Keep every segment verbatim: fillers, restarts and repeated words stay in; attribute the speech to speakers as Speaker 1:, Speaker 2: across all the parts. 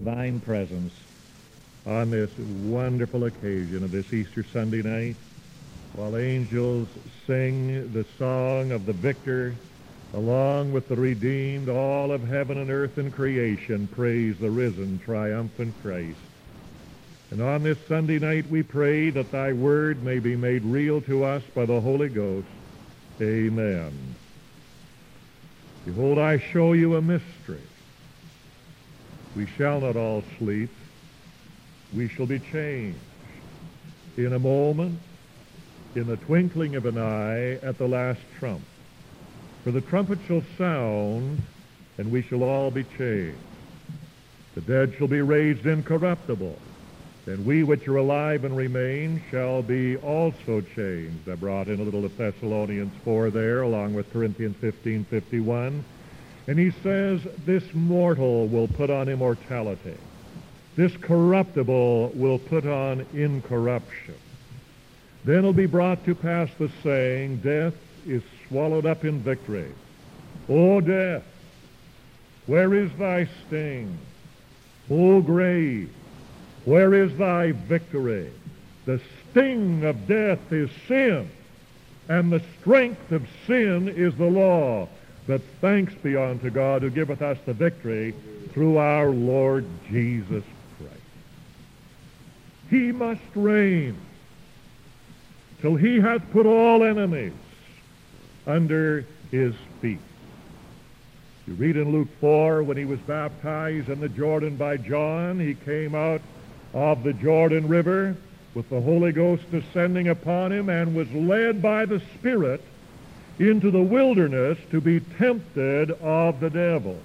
Speaker 1: thine presence on this wonderful occasion of this Easter Sunday night, while angels sing the song of the victor, along with the redeemed, all of heaven and earth and creation praise the risen, triumphant Christ. And on this Sunday night we pray that thy word may be made real to us by the Holy Ghost. Amen. Behold, I show you a mystery. We shall not all sleep. We shall be changed. In a moment, in the twinkling of an eye, at the last trump. For the trumpet shall sound, and we shall all be changed. The dead shall be raised incorruptible, and we which are alive and remain shall be also changed. I brought in a little of Thessalonians four there, along with Corinthians fifteen fifty-one. And he says, this mortal will put on immortality. This corruptible will put on incorruption. Then will be brought to pass the saying, death is swallowed up in victory. O death, where is thy sting? O grave, where is thy victory? The sting of death is sin, and the strength of sin is the law. But thanks be unto God who giveth us the victory through our Lord Jesus Christ. He must reign till he hath put all enemies under his feet. You read in Luke four, when he was baptized in the Jordan by John, he came out of the Jordan River with the Holy Ghost descending upon him and was led by the Spirit into the wilderness to be tempted of the devil.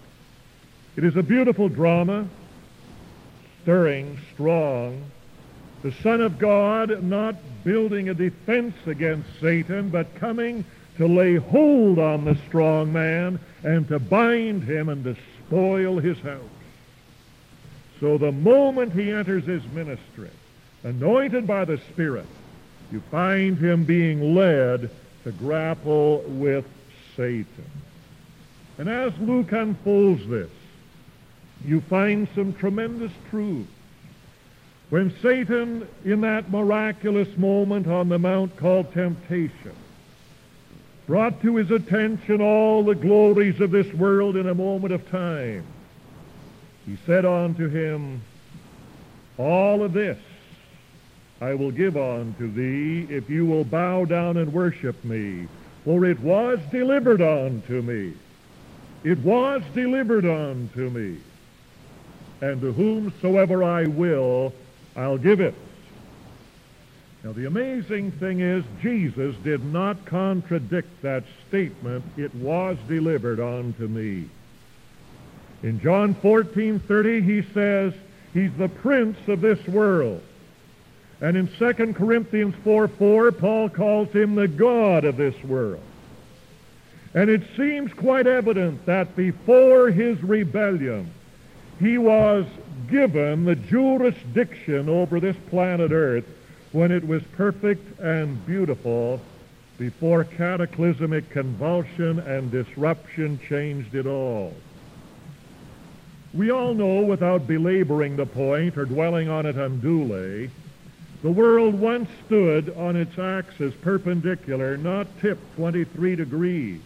Speaker 1: It is a beautiful drama, stirring, strong. The Son of God not building a defense against Satan, but coming to lay hold on the strong man and to bind him and to spoil his house. So the moment he enters his ministry, anointed by the Spirit, you find him being led to grapple with Satan. And as Luke unfolds this, you find some tremendous truths. When Satan, in that miraculous moment on the mount called temptation, brought to his attention all the glories of this world in a moment of time, he said unto him, all of this I will give unto thee, if you will bow down and worship me. For it was delivered unto me. It was delivered unto me. And to whomsoever I will, I'll give it. Now the amazing thing is, Jesus did not contradict that statement, it was delivered unto me. In John fourteen thirty, he says, he's the prince of this world. And in Second Corinthians four four, Paul calls him the God of this world. And it seems quite evident that before his rebellion, he was given the jurisdiction over this planet Earth when it was perfect and beautiful, before cataclysmic convulsion and disruption changed it all. We all know, without belaboring the point or dwelling on it unduly, the world once stood on its axis perpendicular, not tipped twenty-three degrees.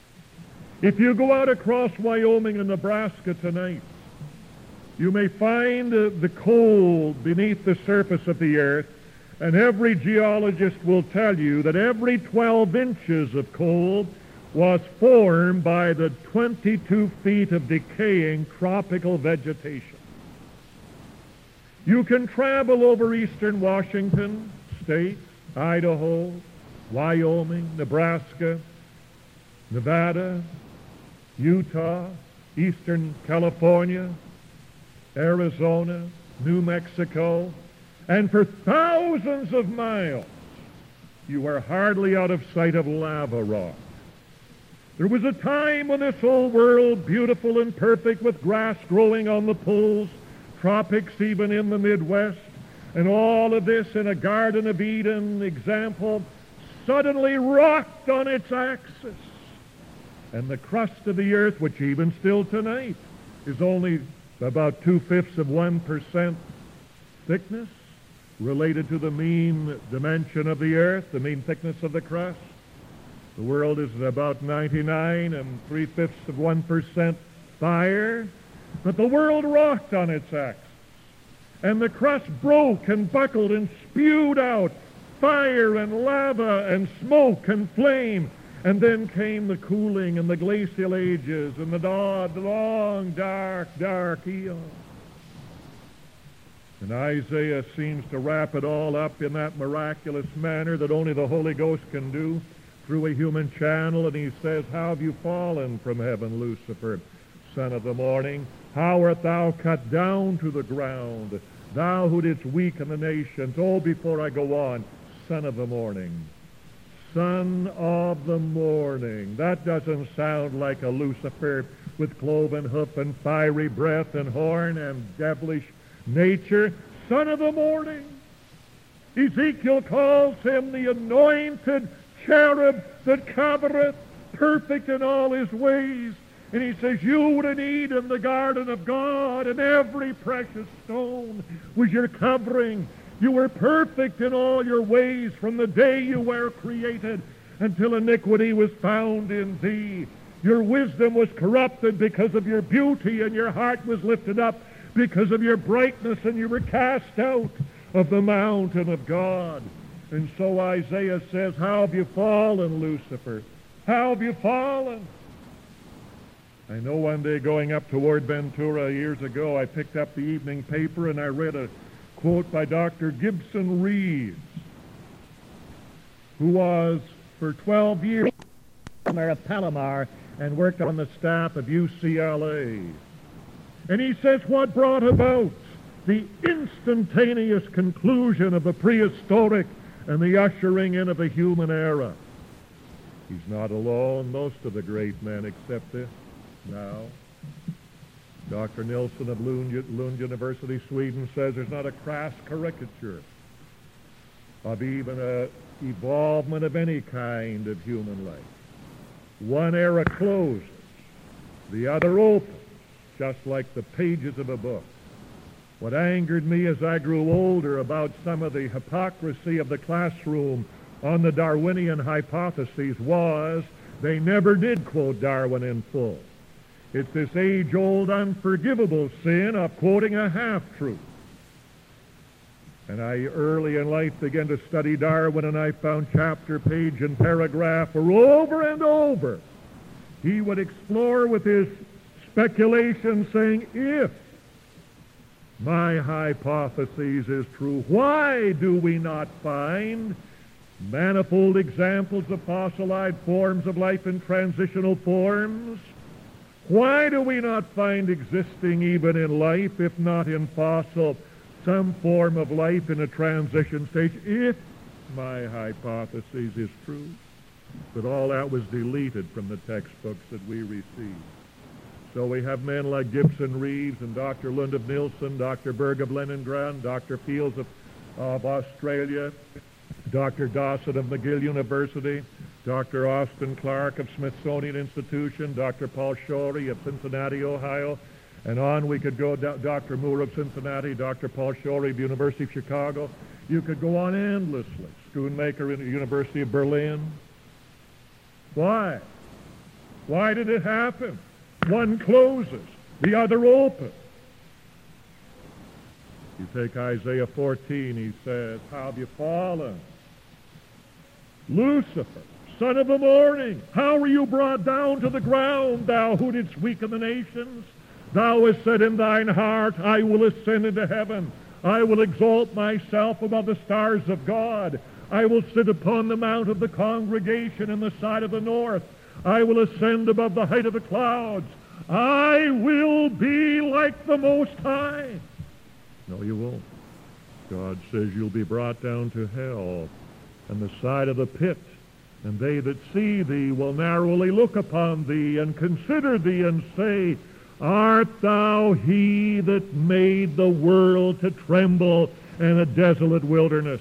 Speaker 1: If you go out across Wyoming and Nebraska tonight, you may find uh, the coal beneath the surface of the earth, and every geologist will tell you that every twelve inches of coal was formed by the twenty-two feet of decaying tropical vegetation. You can travel over eastern Washington State, Idaho, Wyoming, Nebraska, Nevada, Utah, eastern California, Arizona, New Mexico, and for thousands of miles you are hardly out of sight of lava rock. There was a time when this whole world, beautiful and perfect, with grass growing on the poles, tropics even in the Midwest, and all of this in a Garden of Eden example, suddenly rocked on its axis. And the crust of the earth, which even still tonight is only about two-fifths of one percent thickness, related to the mean dimension of the earth, the mean thickness of the crust. The world is about ninety-nine and three-fifths of one percent fire, but the world rocked on its axis, and the crust broke and buckled and spewed out fire and lava and smoke and flame. And then came the cooling and the glacial ages and the long, dark, dark eon. And Isaiah seems to wrap it all up in that miraculous manner that only the Holy Ghost can do through a human channel. And he says, how have you fallen from heaven, Lucifer, son of the morning? How art thou cut down to the ground, thou who didst weaken the nations? Oh, before I go on, son of the morning. Son of the morning. That doesn't sound like a Lucifer with cloven hoof and fiery breath and horn and devilish nature. Son of the morning. Ezekiel calls him the anointed cherub that covereth, perfect in all his ways. And he says, you were in Eden, the garden of God, and every precious stone was your covering. You were perfect in all your ways from the day you were created until iniquity was found in thee. Your wisdom was corrupted because of your beauty, and your heart was lifted up because of your brightness, and you were cast out of the mountain of God. And so Isaiah says, how have you fallen, Lucifer? How have you fallen? I know one day going up toward Ventura years ago, I picked up the evening paper and I read a quote by Doctor Gibson Reeves, who was for twelve years of Palomar and worked on the staff of U C L A. And he says what brought about the instantaneous conclusion of the prehistoric and the ushering in of the human era. He's not alone. Most of the great men accept this now. Doctor Nilsson of Lund, Lund University, Sweden, says there's not a crass caricature of even a evolvement of any kind of human life. One era closes, the other opens, just like the pages of a book. What angered me as I grew older about some of the hypocrisy of the classroom on the Darwinian hypotheses was they never did quote Darwin in full. It's this age-old unforgivable sin of quoting a half-truth. And I early in life began to study Darwin, and I found chapter, page, and paragraph where over and over he would explore with his speculation saying, if my hypothesis is true, why do we not find manifold examples of fossilized forms of life in transitional forms? Why do we not find existing even in life, if not in fossil, some form of life in a transition stage, if my hypothesis is true? But all that was deleted from the textbooks that we received. So we have men like Gibson Reeves and Doctor Lund of Nilsson, Doctor Berg of Leningrad, Doctor Fields of, of Australia, Doctor Dawson of McGill University, Doctor Austin Clark of Smithsonian Institution, Doctor Paul Shorey of Cincinnati, Ohio, and on we could go, Doctor Moore of Cincinnati, Doctor Paul Shorey of University of Chicago. You could go on endlessly. Schoonmaker in the University of Berlin. Why? Why did it happen? One closes, the other opens. You take Isaiah fourteen, he says, how have you fallen? Lucifer, son of the morning, how were you brought down to the ground, thou who didst weaken the nations? Thou hast said in thine heart, I will ascend into heaven. I will exalt myself above the stars of God. I will sit upon the mount of the congregation in the side of the north. I will ascend above the height of the clouds. I will be like the Most High. No, you won't. God says you'll be brought down to hell and the side of the pit, and they that see thee will narrowly look upon thee and consider thee and say, art thou he that made the world to tremble and a desolate wilderness?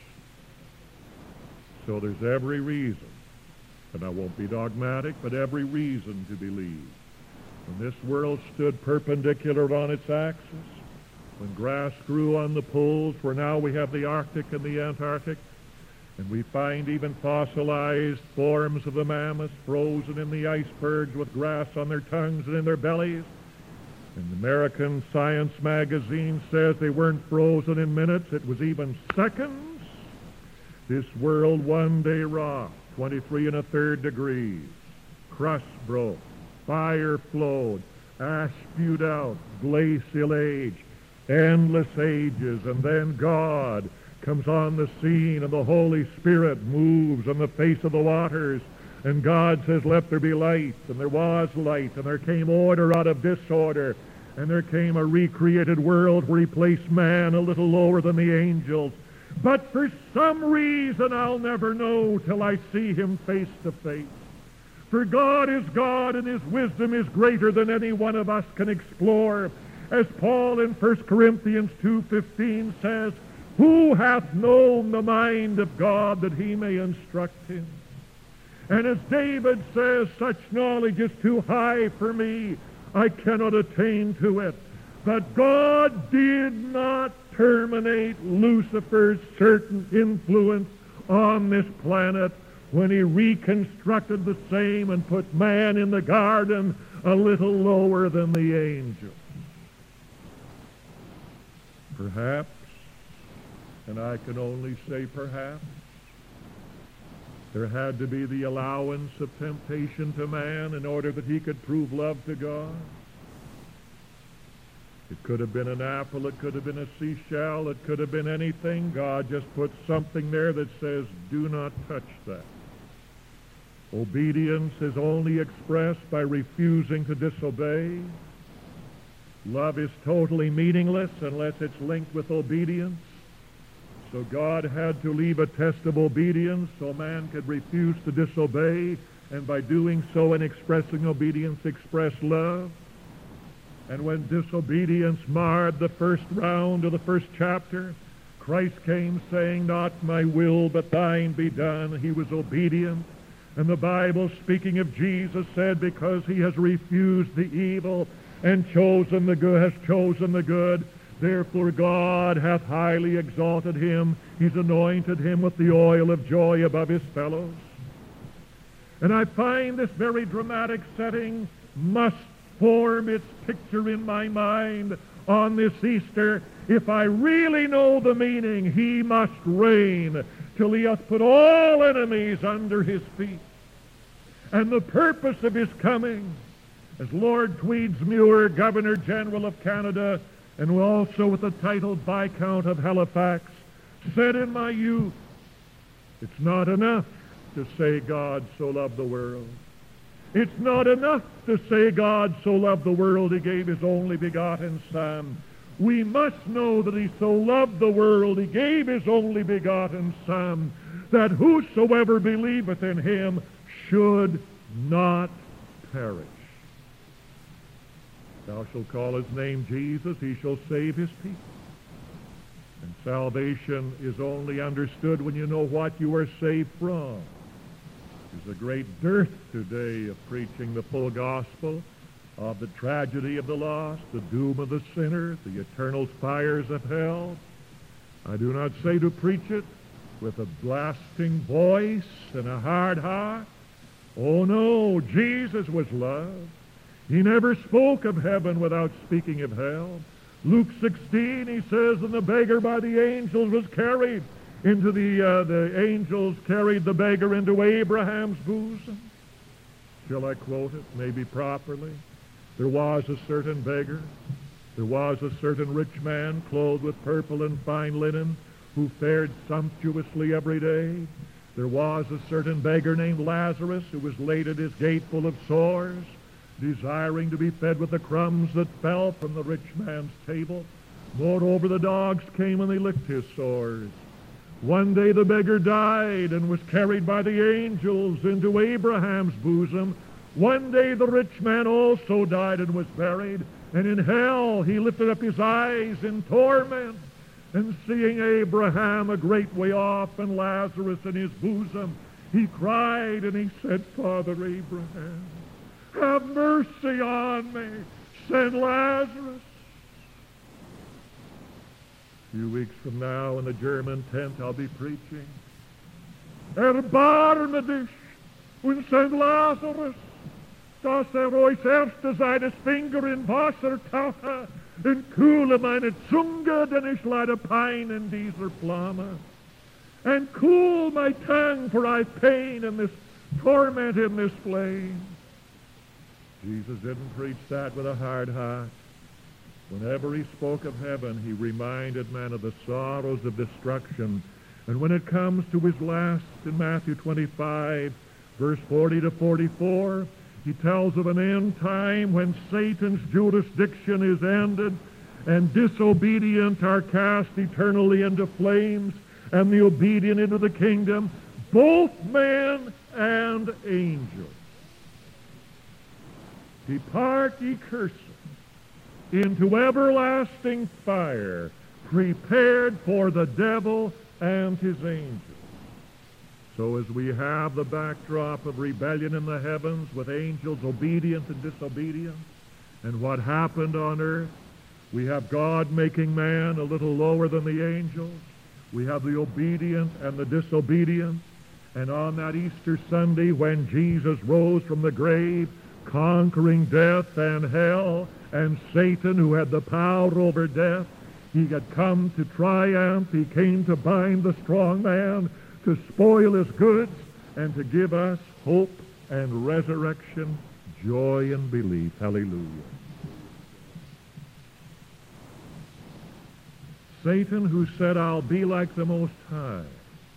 Speaker 1: So there's every reason, and I won't be dogmatic, but every reason to believe When this world stood perpendicular on its axis, when grass grew on the poles, where now we have the Arctic and the Antarctic, and we find even fossilized forms of the mammoths frozen in the icebergs with grass on their tongues and in their bellies. And the American Science magazine says they weren't frozen in minutes, it was even seconds. This world one day rocked, twenty-three and a third degrees. Crust broke, fire flowed, ash spewed out, glacial age, endless ages, and then God comes on the scene, and the Holy Spirit moves on the face of the waters, and God says, let there be light, and there was light, and there came order out of disorder, and there came a recreated world where he placed man a little lower than the angels. But for some reason I'll never know till I see him face to face. For God is God, and his wisdom is greater than any one of us can explore. As Paul in First Corinthians two fifteen says, who hath known the mind of God that he may instruct him? And as David says, such knowledge is too high for me, I cannot attain to it. But God did not terminate Lucifer's certain influence on this planet when he reconstructed the same and put man in the garden a little lower than the angels. Perhaps, and I can only say perhaps, there had to be the allowance of temptation to man in order that he could prove love to God. It could have been an apple, it could have been a seashell, it could have been anything. God just put something there that says, do not touch that. Obedience is only expressed by refusing to disobey. Love is totally meaningless unless it's linked with obedience. So God had to leave a test of obedience so man could refuse to disobey, and by doing so and expressing obedience, express love. And when disobedience marred the first round of the first chapter, Christ came saying, not my will, but thine be done. He was obedient. And the Bible, speaking of Jesus, said, because he has refused the evil and chosen the good, has chosen the good, therefore God hath highly exalted him. He's anointed him with the oil of joy above his fellows. And I find this very dramatic setting must form its picture in my mind on this Easter. If I really know the meaning, he must reign till he hath put all enemies under his feet. And the purpose of his coming, as Lord Tweedsmuir, Governor General of Canada, and also with the title Viscount of Halifax, said in my youth, it's not enough to say God so loved the world. It's not enough to say God so loved the world he gave his only begotten Son. We must know that he so loved the world he gave his only begotten Son, that whosoever believeth in him should not perish. Thou shalt call his name Jesus, he shall save his people. And salvation is only understood when you know what you are saved from. There's a great dearth today of preaching the full gospel of the tragedy of the lost, the doom of the sinner, the eternal fires of hell. I do not say to preach it with a blasting voice and a hard heart. Oh no, Jesus was love. He never spoke of heaven without speaking of hell. Luke sixteen, he says, and the beggar by the angels was carried into the, uh, the angels carried the beggar into Abraham's bosom. Shall I quote it, maybe properly? There was a certain beggar. There was a certain rich man clothed with purple and fine linen who fared sumptuously every day. There was a certain beggar named Lazarus who was laid at his gate full of sores, desiring to be fed with the crumbs that fell from the rich man's table. Moreover, the dogs came and they licked his sores. One day the beggar died and was carried by the angels into Abraham's bosom. One day the rich man also died and was buried. And in hell he lifted up his eyes in torment, and seeing Abraham a great way off and Lazarus in his bosom, he cried and he said, Father Abraham, have mercy on me. Send Lazarus. A few weeks from now in the German tent I'll be preaching. Erbarme dich und send Lazarus, dass er euch erste seines Finger in Wasser tauche und kühle meine Zunge, denn ich leide Pein in dieser Flamme. And cool my tongue, for I have pain in this torment in this flame. Jesus didn't preach that with a hard heart. Whenever he spoke of heaven, he reminded men of the sorrows of destruction. And when it comes to his last in Matthew twenty-five, verse forty to forty-four, he tells of an end time when Satan's jurisdiction is ended and disobedient are cast eternally into flames, and the obedient into the kingdom, both men and angels. Depart, ye cursed, into everlasting fire, prepared for the devil and his angels. So as we have the backdrop of rebellion in the heavens with angels obedient and disobedient, and what happened on earth, we have God making man a little lower than the angels. We have the obedient and the disobedient. And on that Easter Sunday when Jesus rose from the grave, conquering death and hell and Satan, who had the power over death, he had come to triumph. He came to bind the strong man, to spoil his goods, and to give us hope and resurrection, joy and belief. Hallelujah. Satan, who said, I'll be like the Most High.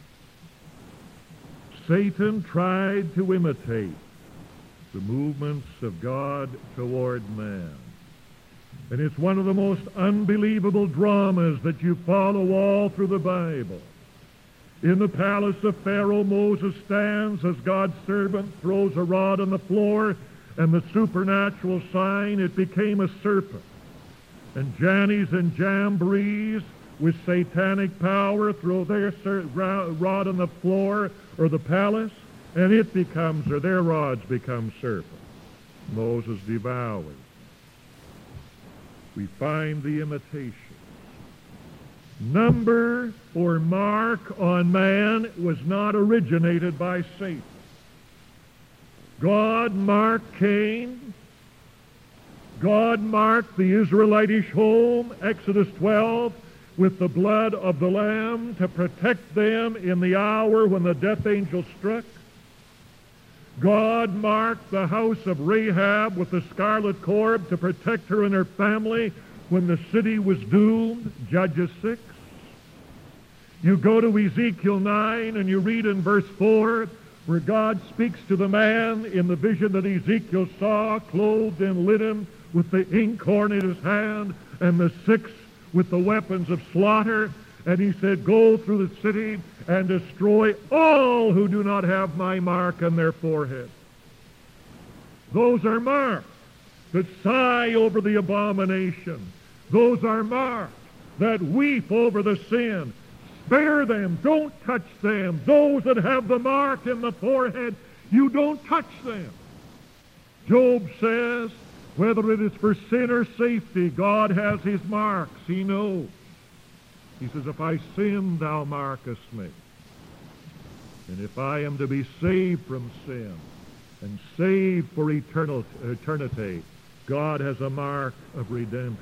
Speaker 1: Satan tried to imitate the movements of God toward man. And it's one of the most unbelievable dramas that you follow all through the Bible. In the palace of Pharaoh, Moses stands as God's servant, throws a rod on the floor, and the supernatural sign, it became a serpent. And Jannes and Jambres, with satanic power, throw their rod on the floor or the palace, and it becomes, or their rods become serpents. Moses devours. We find the imitation. Number or mark on man was not originated by Satan. God marked Cain. God marked the Israelitish home, Exodus twelve, with the blood of the Lamb to protect them in the hour when the death angel struck. God marked the house of Rahab with the scarlet cord to protect her and her family when the city was doomed, Judges six. You go to Ezekiel nine and you read in verse four where God speaks to the man in the vision that Ezekiel saw, clothed in linen with the inkhorn in his hand and the six with the weapons of slaughter. And he said, go through the city and destroy all who do not have my mark on their forehead. Those are marks that sigh over the abomination. Those are marks that weep over the sin. Spare them. Don't touch them. Those that have the mark in the forehead, you don't touch them. Job says, whether it is for sin or safety, God has his marks. He knows. He says, if I sin, thou markest me. And if I am to be saved from sin and saved for eternal, eternity, God has a mark of redemption.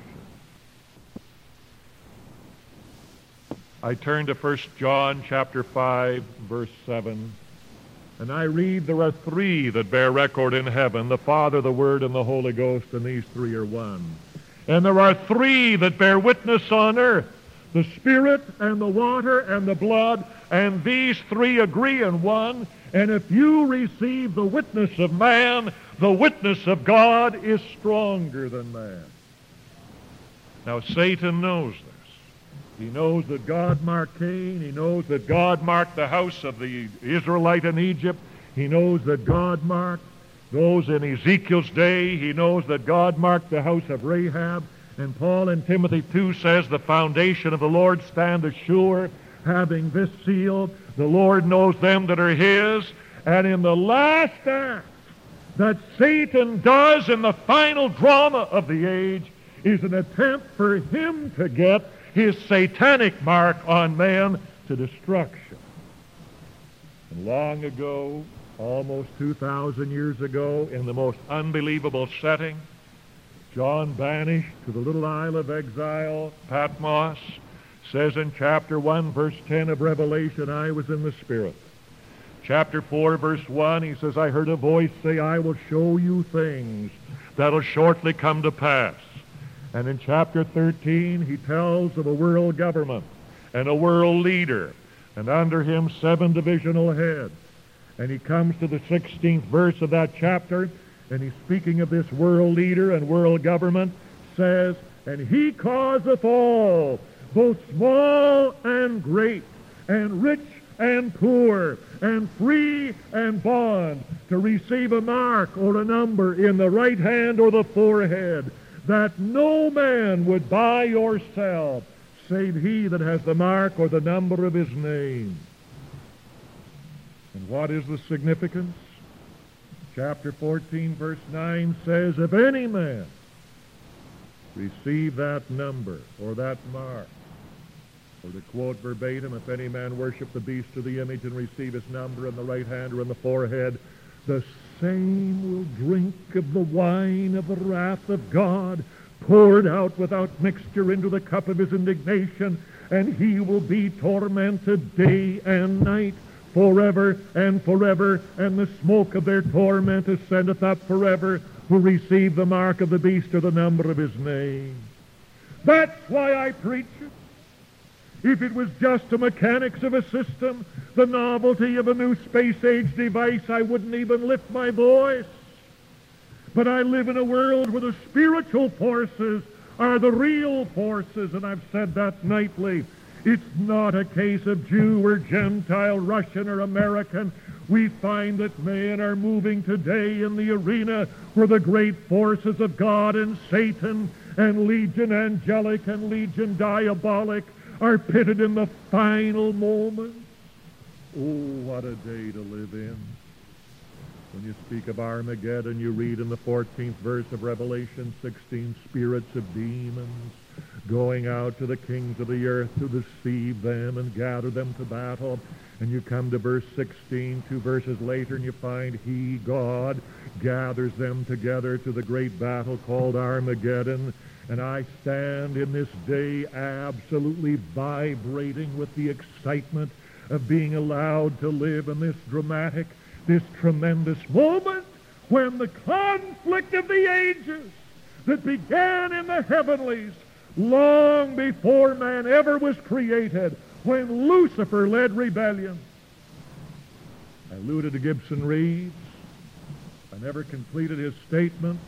Speaker 1: I turn to First John chapter five, verse seven, and I read, there are three that bear record in heaven, the Father, the Word, and the Holy Ghost, and these three are one. And there are three that bear witness on earth, the Spirit and the water and the blood, and these three agree in one. And if you receive the witness of man, the witness of God is stronger than man. Now Satan knows this. He knows that God marked Cain. He knows that God marked the house of the Israelite in Egypt. He knows that God marked those in Ezekiel's day. He knows that God marked the house of Rahab. And Paul in Timothy two says, the foundation of the Lord standeth sure, having this seal, the Lord knows them that are his. And in the last act, that Satan does in the final drama of the age is an attempt for him to get his satanic mark on man to destruction. And long ago, almost two thousand years ago, in the most unbelievable setting, John, banished to the little isle of exile, Patmos, says in chapter one, verse ten of Revelation, I was in the Spirit. Chapter four, verse one, he says, I heard a voice say, I will show you things that'll shortly come to pass. And in chapter thirteen, he tells of a world government and a world leader, and under him seven divisional heads. And he comes to the sixteenth verse of that chapter, and he's speaking of this world leader and world government, says, and he causeth all, both small and great, and rich and poor, and free and bond, to receive a mark or a number in the right hand or the forehead, that no man would buy or sell, save he that has the mark or the number of his name. And what is the significance? Chapter fourteen, verse nine says, if any man receive that number or that mark, or to quote verbatim, if any man worship the beast of the image and receive his number in the right hand or in the forehead, the same will drink of the wine of the wrath of God, poured out without mixture into the cup of his indignation, and he will be tormented day and night, forever and forever, and the smoke of their torment ascendeth up forever, who receive the mark of the beast or the number of his name. That's why I preach it. If it was just the mechanics of a system, the novelty of a new space-age device, I wouldn't even lift my voice. But I live in a world where the spiritual forces are the real forces, and I've said that nightly. It's not a case of Jew or Gentile, Russian or American. We find that men are moving today in the arena where the great forces of God and Satan and legion angelic and legion diabolic are pitted in the final moments. Oh, what a day to live in. When you speak of Armageddon, you read in the fourteenth verse of Revelation sixteen, spirits of demons going out to the kings of the earth to deceive them and gather them to battle. And you come to verse sixteen, two verses later, and you find he, God, gathers them together to the great battle called Armageddon. And I stand in this day absolutely vibrating with the excitement of being allowed to live in this dramatic, this tremendous moment when the conflict of the ages that began in the heavenlies long before man ever was created, when Lucifer led rebellion. I alluded to Gibson Reeves. I never completed his statement.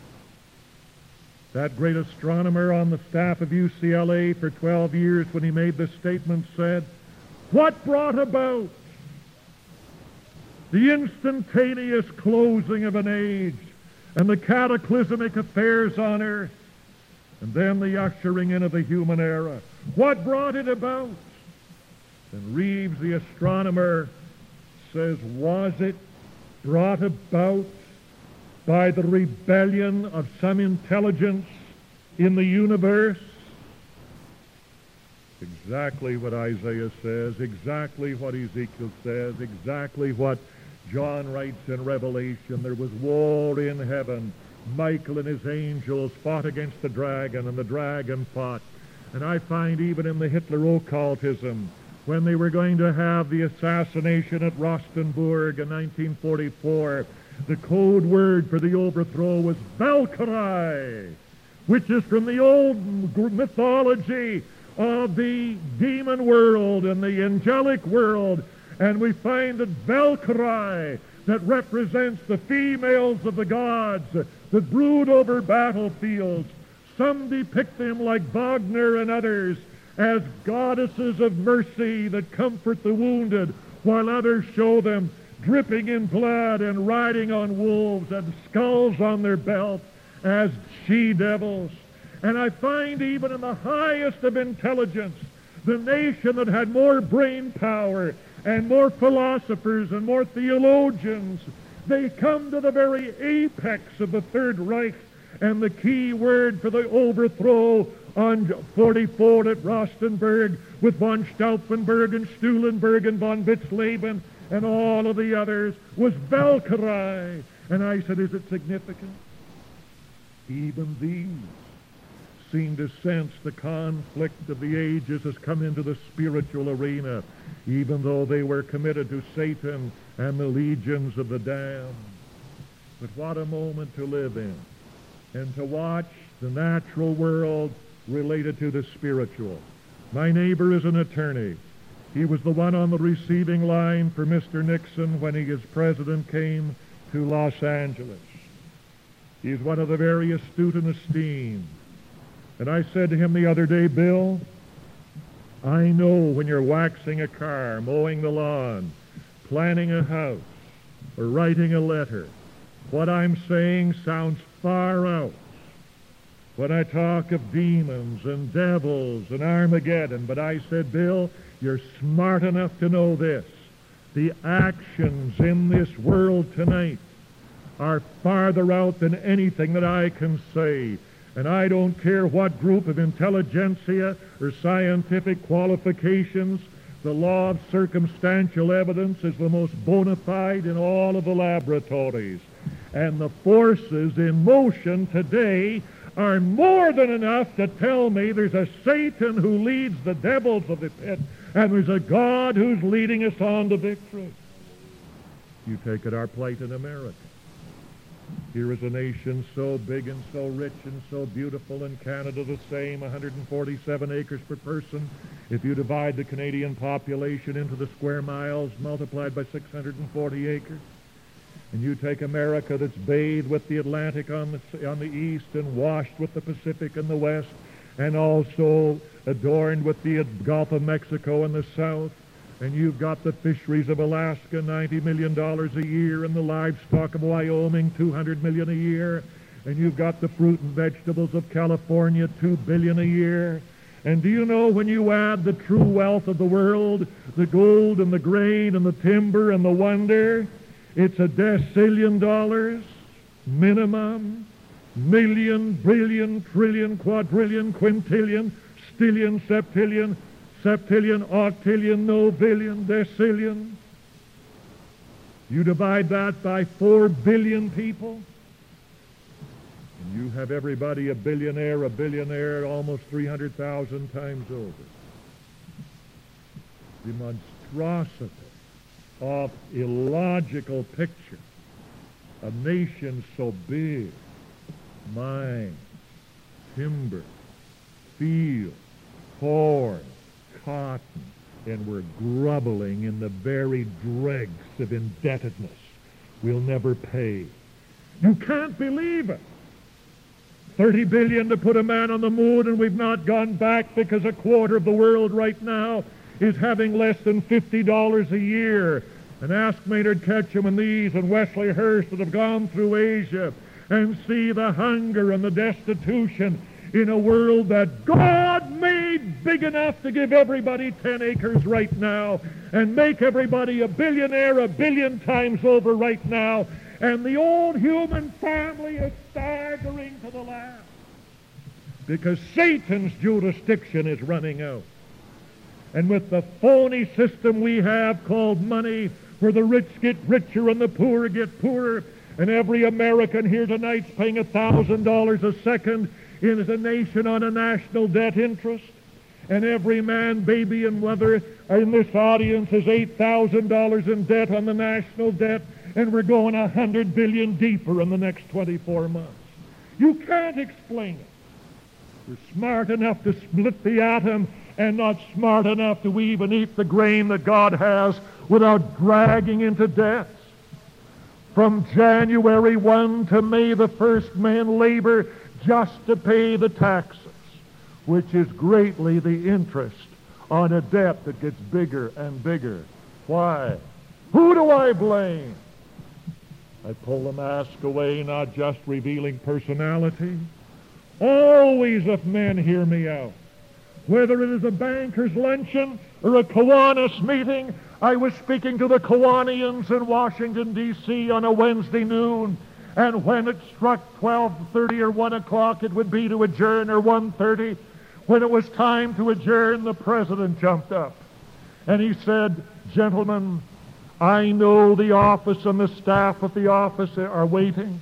Speaker 1: That great astronomer on the staff of U C L A for twelve years, when he made this statement, said, what brought about the instantaneous closing of an age and the cataclysmic affairs on earth, and then the ushering in of the human era? What brought it about? And Reeves, the astronomer, says, was it brought about by the rebellion of some intelligence in the universe? Exactly what Isaiah says, exactly what Ezekiel says, exactly what John writes in Revelation. There was war in heaven. Michael and his angels fought against the dragon, and the dragon fought. And I find even in the Hitler occultism, when they were going to have the assassination at Rostenburg in nineteen forty-four, the code word for the overthrow was Valkyrie, which is from the old mythology of the demon world and the angelic world. And we find that Valkyrie, that represents the females of the gods that brood over battlefields. Some depict them like Wagner and others as goddesses of mercy that comfort the wounded, while others show them dripping in blood and riding on wolves and skulls on their belt as she-devils. And I find even in the highest of intelligence, the nation that had more brain power and more philosophers and more theologians They come to the very apex of the Third Reich, and the key word for the overthrow on forty-four at Rostenburg with von Stauffenberg and Stuhlenberg and von Witzleben and all of the others was Valkyrie. And I said, is it significant? Even these seem to sense the conflict of the ages has come into the spiritual arena, even though they were committed to Satan and the legions of the damned. But what a moment to live in, and to watch the natural world related to the spiritual. My neighbor is an attorney. He was the one on the receiving line for Mister Nixon when he as president came to Los Angeles. He's one of the very astute and esteemed. And I said to him the other day, Bill, I know when you're waxing a car, mowing the lawn, planning a house, or writing a letter, what I'm saying sounds far out. When I talk of demons and devils and Armageddon, but I said, Bill, you're smart enough to know this. The actions in this world tonight are farther out than anything that I can say. And I don't care what group of intelligentsia or scientific qualifications, the law of circumstantial evidence is the most bona fide in all of the laboratories. And the forces in motion today are more than enough to tell me there's a Satan who leads the devils of the pit, and there's a God who's leading us on to victory. You take it our plight in America. Here is a nation so big and so rich and so beautiful, and Canada the same, one hundred forty-seven acres per person. If you divide the Canadian population into the square miles multiplied by six hundred forty acres, and you take America that's bathed with the Atlantic on the, on the east and washed with the Pacific in the west, and also adorned with the Gulf of Mexico in the south, and you've got the fisheries of Alaska, ninety million dollars a year, and the livestock of Wyoming, two hundred million dollars a year, and you've got the fruit and vegetables of California, two billion dollars a year. And do you know, when you add the true wealth of the world, the gold and the grain and the timber and the wonder, it's a decillion dollars minimum, million, billion, trillion, quadrillion, quintillion, stillion, septillion, septillion, octillion, novillion, decillion. You divide that by four billion people, and you have everybody a billionaire, a billionaire, almost three hundred thousand times over. The monstrosity of illogical picture. A nation so big, mine, timber, field, corn, cotton, and we're groveling in the very dregs of indebtedness we'll never pay. You can't believe it. thirty billion dollars to put a man on the moon, and we've not gone back because a quarter of the world right now is having less than fifty dollars a year. And ask Maynard Ketchum and these and Wesley Hurst that have gone through Asia and see the hunger and the destitution in a world that God made big enough to give everybody ten acres right now and make everybody a billionaire a billion times over right now. And the old human family is staggering to the last because Satan's jurisdiction is running out. And with the phony system we have called money, where the rich get richer and the poor get poorer, and every American here tonight's paying a thousand dollars a second in the nation on a national debt interest, and every man, baby, and mother in this audience is eight thousand dollars in debt on the national debt, and we're going a hundred billion deeper in the next twenty-four months. You can't explain it. We're smart enough to split the atom and not smart enough to even eat the grain that God has without dragging into debts. From January first to May the first, men labor just to pay the taxes, which is greatly the interest on a debt that gets bigger and bigger. Why? Who do I blame? I pull the mask away, not just revealing personality. Always, if men hear me out, whether it is a banker's luncheon or a Kiwanis meeting, I was speaking to the Kiwanians in Washington, D C on a Wednesday noon, and when it struck twelve thirty or one o'clock, it would be to adjourn, or one thirty. When it was time to adjourn, the president jumped up, and he said, "Gentlemen, I know the office and the staff of the office are waiting."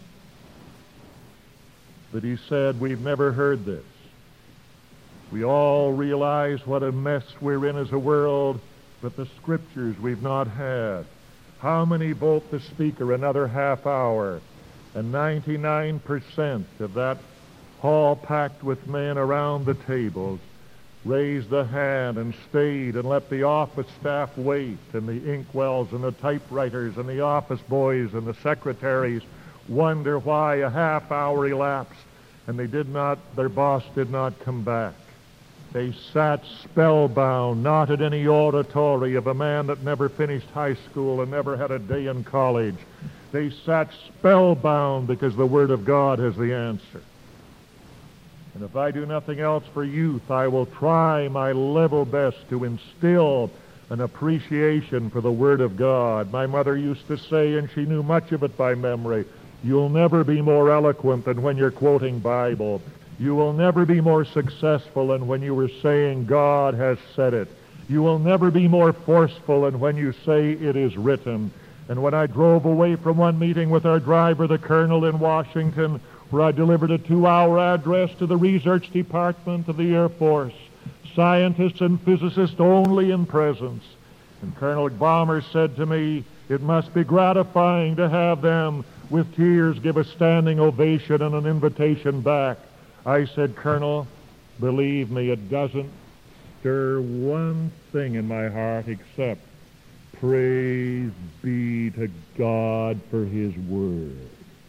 Speaker 1: But he said, "We've never heard this. We all realize what a mess we're in as a world, but the Scriptures we've not had. How many vote the speaker another half hour?" And ninety-nine percent of that hall packed with men around the tables raised a hand and stayed and let the office staff wait, and the inkwells and the typewriters and the office boys and the secretaries wonder why a half hour elapsed and they did not, their boss did not come back. They sat spellbound, not at any oratory of a man that never finished high school and never had a day in college. They sat spellbound because the Word of God has the answer. And if I do nothing else for youth, I will try my level best to instill an appreciation for the Word of God. My mother used to say, and she knew much of it by memory, "You'll never be more eloquent than when you're quoting Bible. You will never be more successful than when you were saying God has said it. You will never be more forceful than when you say it is written." And when I drove away from one meeting with our driver, the colonel in Washington, where I delivered a two-hour address to the research department of the Air Force, scientists and physicists only in presence, and Colonel Balmer said to me, "It must be gratifying to have them, with tears, give a standing ovation and an invitation back." I said, "Colonel, believe me, it doesn't stir one thing in my heart except praise be to God for His Word."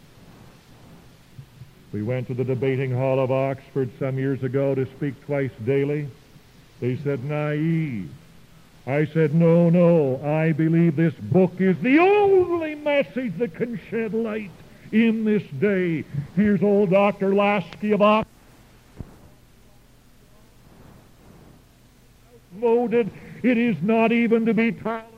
Speaker 1: We went to the debating hall of Oxford some years ago to speak twice daily. They said, "Naive." I said, "No, no, I believe this book is the only message that can shed light in this day." Here's old Doctor Lasky of Oxford. Outmoded, it is not even to be tolerated.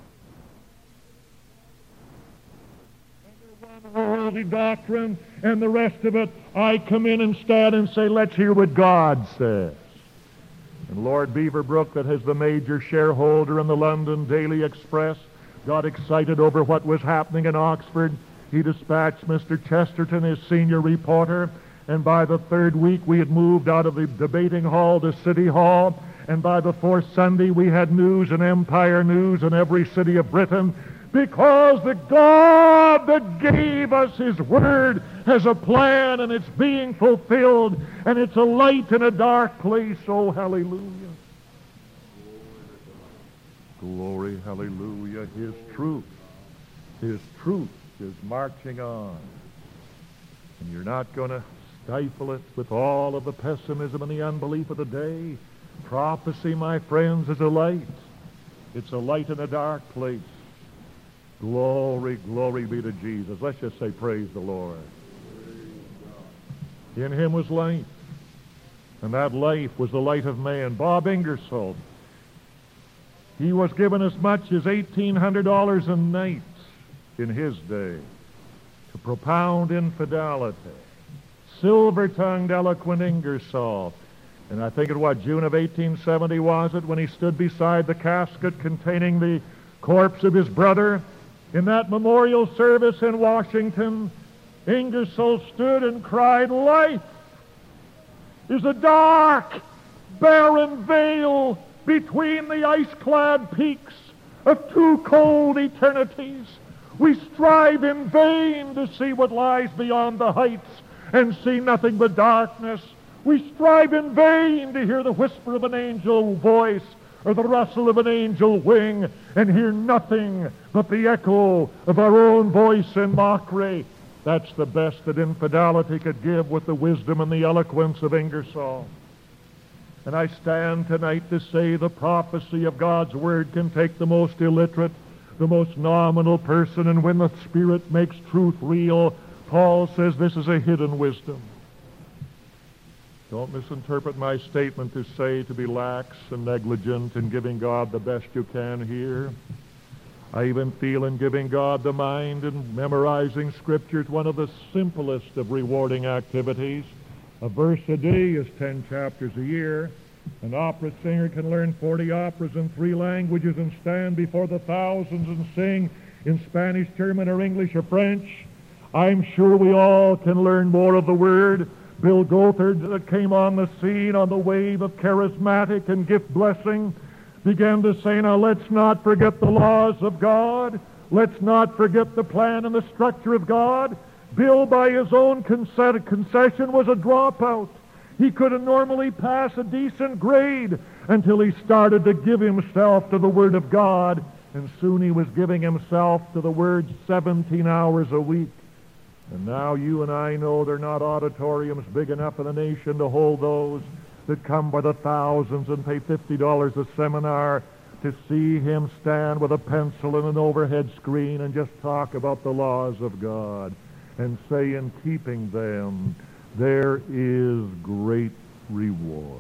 Speaker 1: Under one holy doctrine, and the rest of it, I come in instead and say, "Let's hear what God says." And Lord Beaverbrook, that has the major shareholder in the London Daily Express, got excited over what was happening in Oxford. He dispatched Mister Chesterton, his senior reporter, and by the third week we had moved out of the debating hall to City Hall, and by the fourth Sunday we had news and Empire News in every city of Britain, because the God that gave us His Word has a plan, and it's being fulfilled, and it's a light in a dark place. Oh, hallelujah. Glory, hallelujah. His truth, His truth is marching on. And you're not going to stifle it with all of the pessimism and the unbelief of the day. Prophecy, my friends, is a light. It's a light in a dark place. Glory, glory be to Jesus. Let's just say, praise the Lord. In Him was life, and that life was the light of man. Bob Ingersoll, he was given as much as eighteen hundred dollars a night in his day to propound infidelity. Silver-tongued, eloquent Ingersoll. And I think it was June of eighteen seventy, was it, when he stood beside the casket containing the corpse of his brother. In that memorial service in Washington, Ingersoll stood and cried, "Life is a dark, barren veil between the ice-clad peaks of two cold eternities. We strive in vain to see what lies beyond the heights and see nothing but darkness. We strive in vain to hear the whisper of an angel voice or the rustle of an angel wing, and hear nothing but the echo of our own voice in mockery." That's the best that infidelity could give, with the wisdom and the eloquence of Ingersoll. And I stand tonight to say the prophecy of God's Word can take the most illiterate, the most nominal person, and when the Spirit makes truth real, Paul says this is a hidden wisdom. Don't misinterpret my statement to say to be lax and negligent in giving God the best you can here. I even feel in giving God the mind and memorizing scriptures one of the simplest of rewarding activities. A verse a day is ten chapters a year. An opera singer can learn forty operas in three languages and stand before the thousands and sing in Spanish, German, or English, or French. I'm sure we all can learn more of the Word. Bill Gothard, that came on the scene on the wave of charismatic and gift blessing, began to say, now let's not forget the laws of God. Let's not forget the plan and the structure of God. Bill, by his own concession, was a dropout. He couldn't normally pass a decent grade until he started to give himself to the Word of God, and soon he was giving himself to the Word seventeen hours a week. And now you and I know they're not auditoriums big enough in the nation to hold those that come by the thousands and pay fifty dollars a seminar to see him stand with a pencil and an overhead screen and just talk about the laws of God and say, in keeping them, there is great reward.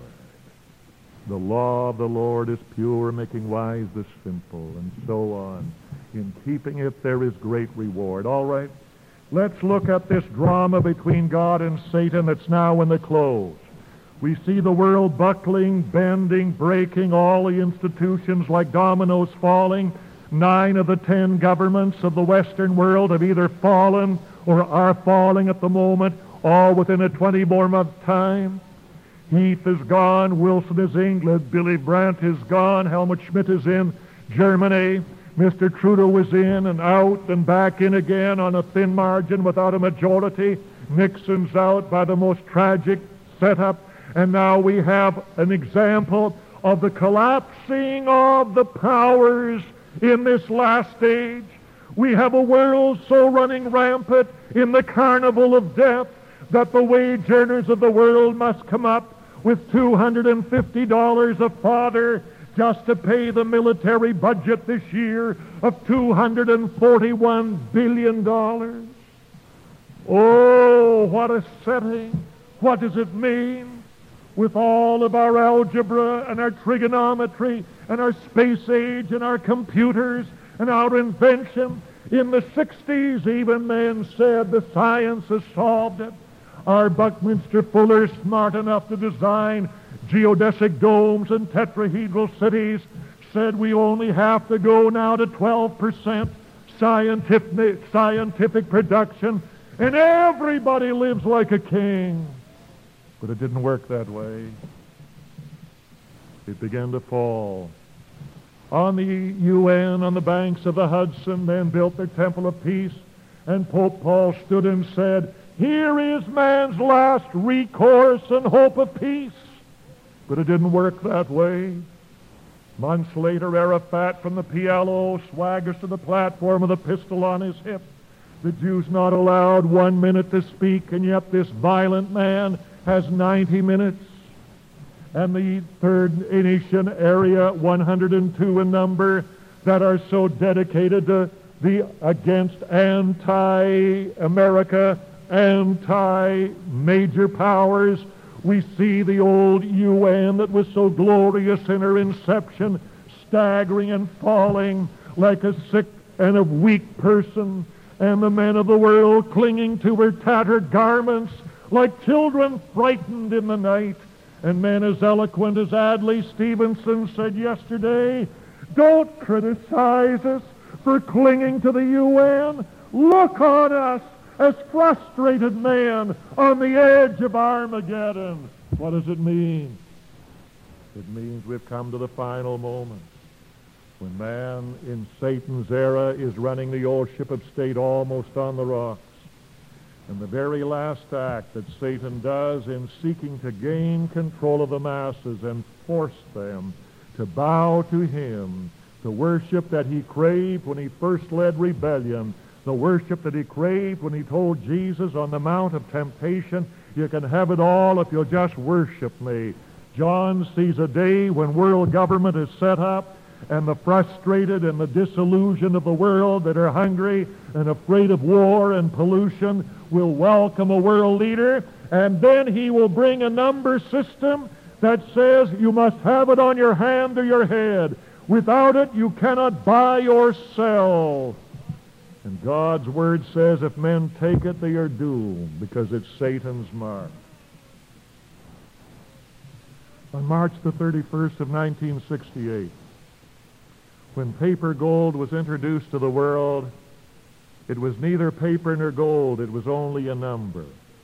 Speaker 1: The law of the Lord is pure, making wise the simple, and so on. In keeping it, there is great reward. All right, let's look at this drama between God and Satan that's now in the close. We see the world buckling, bending, breaking, all the institutions like dominoes falling. Nine of the ten governments of the Western world have either fallen or are falling at the moment, all within a twenty-four month time. Heath is gone, Wilson is England, Billy Brandt is gone, Helmut Schmidt is in Germany, Mister Trudeau is in and out and back in again on a thin margin without a majority. Nixon's out by the most tragic setup. And now we have an example of the collapsing of the powers in this last stage. We have a world so running rampant in the carnival of death that the wage earners of the world must come up with two hundred fifty dollars a father just to pay the military budget this year of two hundred forty-one billion dollars. Oh, what a setting. What does it mean? With all of our algebra and our trigonometry and our space age and our computers and our invention. In the sixties, even men said the science has solved it. Our Buckminster Fuller, smart enough to design geodesic domes and tetrahedral cities, said we only have to go now to twelve percent scientific, scientific production, and everybody lives like a king. But it didn't work that way. It began to fall. On the U N, on the banks of the Hudson, men built their Temple of Peace, and Pope Paul stood and said, here is man's last recourse and hope of peace. But it didn't work that way. Months later, Arafat from the P L O swaggers to the platform with a pistol on his hip. The Jews not allowed one minute to speak, and yet this violent man has ninety minutes. And the third nation area, one hundred two in number, that are so dedicated to the against anti-America, anti-major powers. We see the old U N that was so glorious in her inception, staggering and falling like a sick and a weak person, and the men of the world clinging to her tattered garments like children frightened in the night. And men as eloquent as Adlai Stevenson said yesterday, don't criticize us for clinging to the U N. Look on us as frustrated men on the edge of Armageddon. What does it mean? It means we've come to the final moment when man in Satan's era is running the old ship of state almost on the rocks. And the very last act that Satan does in seeking to gain control of the masses and force them to bow to him, the worship that he craved when he first led rebellion, the worship that he craved when he told Jesus on the Mount of Temptation, you can have it all if you'll just worship me. John sees a day when world government is set up, and the frustrated and the disillusioned of the world that are hungry and afraid of war and pollution will welcome a world leader, and then he will bring a number system that says you must have it on your hand or your head. Without it, you cannot buy or sell. And God's Word says if men take it, they are doomed because it's Satan's mark. On March the thirty-first of nineteen sixty-eight, when paper gold was introduced to the world, it was neither paper nor gold. It was only a number.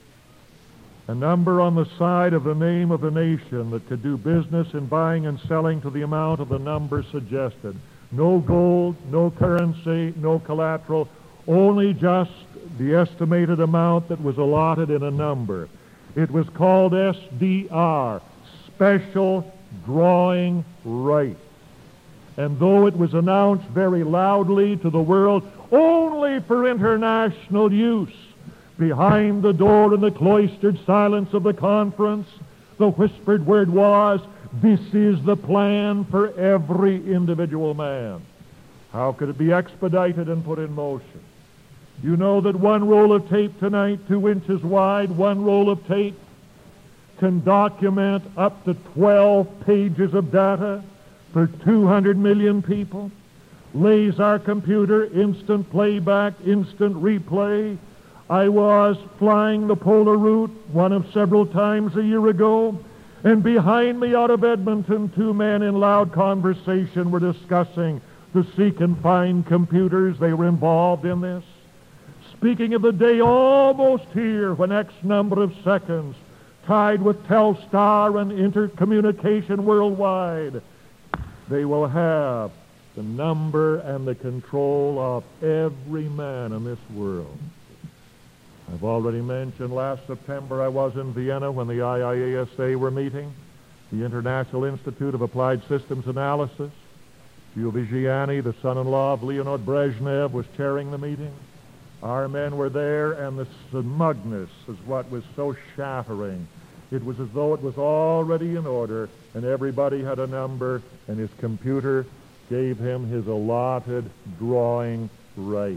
Speaker 1: A number on the side of the name of the nation that could do business in buying and selling to the amount of the number suggested. No gold, no currency, no collateral, only just the estimated amount that was allotted in a number. It was called S D R, Special Drawing Right. And though it was announced very loudly to the world, only for international use, behind the door in the cloistered silence of the conference, the whispered word was, this is the plan for every individual man. How could it be expedited and put in motion? You know that one roll of tape tonight, two inches wide, one roll of tape can document up to twelve pages of data for two hundred million people. Laser computer, instant playback, instant replay. I was flying the polar route one of several times a year ago, and behind me out of Edmonton, two men in loud conversation were discussing the seek and find computers. They were involved in this. Speaking of the day almost here when X number of seconds, tied with Telstar and intercommunication worldwide, they will have the number and the control of every man in this world. I've already mentioned last September I was in Vienna when the I I A S A were meeting, the International Institute of Applied Systems Analysis. Gio Vigiani, the son-in-law of Leonid Brezhnev, was chairing the meeting. Our men were there, and the smugness is what was so shattering. It was as though it was already in order, and everybody had a number, and his computer gave him his allotted drawing right.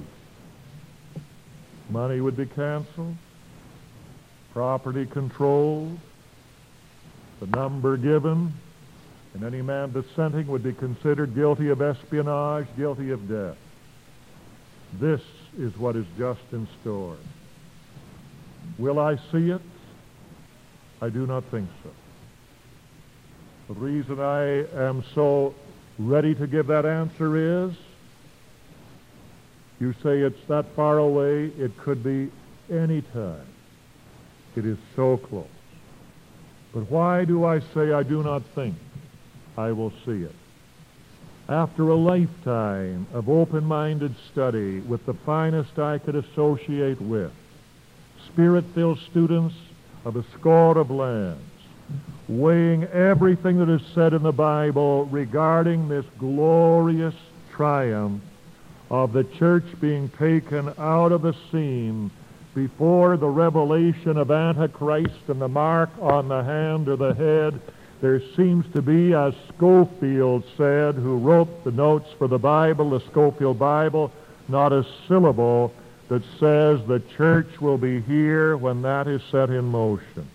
Speaker 1: Money would be canceled, property controlled, the number given, and any man dissenting would be considered guilty of espionage, guilty of death. This is what is just in store. Will I see it? I do not think so. The reason I am so ready to give that answer is, you say it's that far away, it could be any time. It is so close. But why do I say I do not think I will see it? After a lifetime of open-minded study with the finest I could associate with, spirit-filled students of a score of lands, weighing everything that is said in the Bible regarding this glorious triumph of the church being taken out of the scene before the revelation of Antichrist and the mark on the hand or the head, there seems to be, as Scofield said, who wrote the notes for the Bible, the Scofield Bible, not a syllable that says the church will be here when that is set in motion.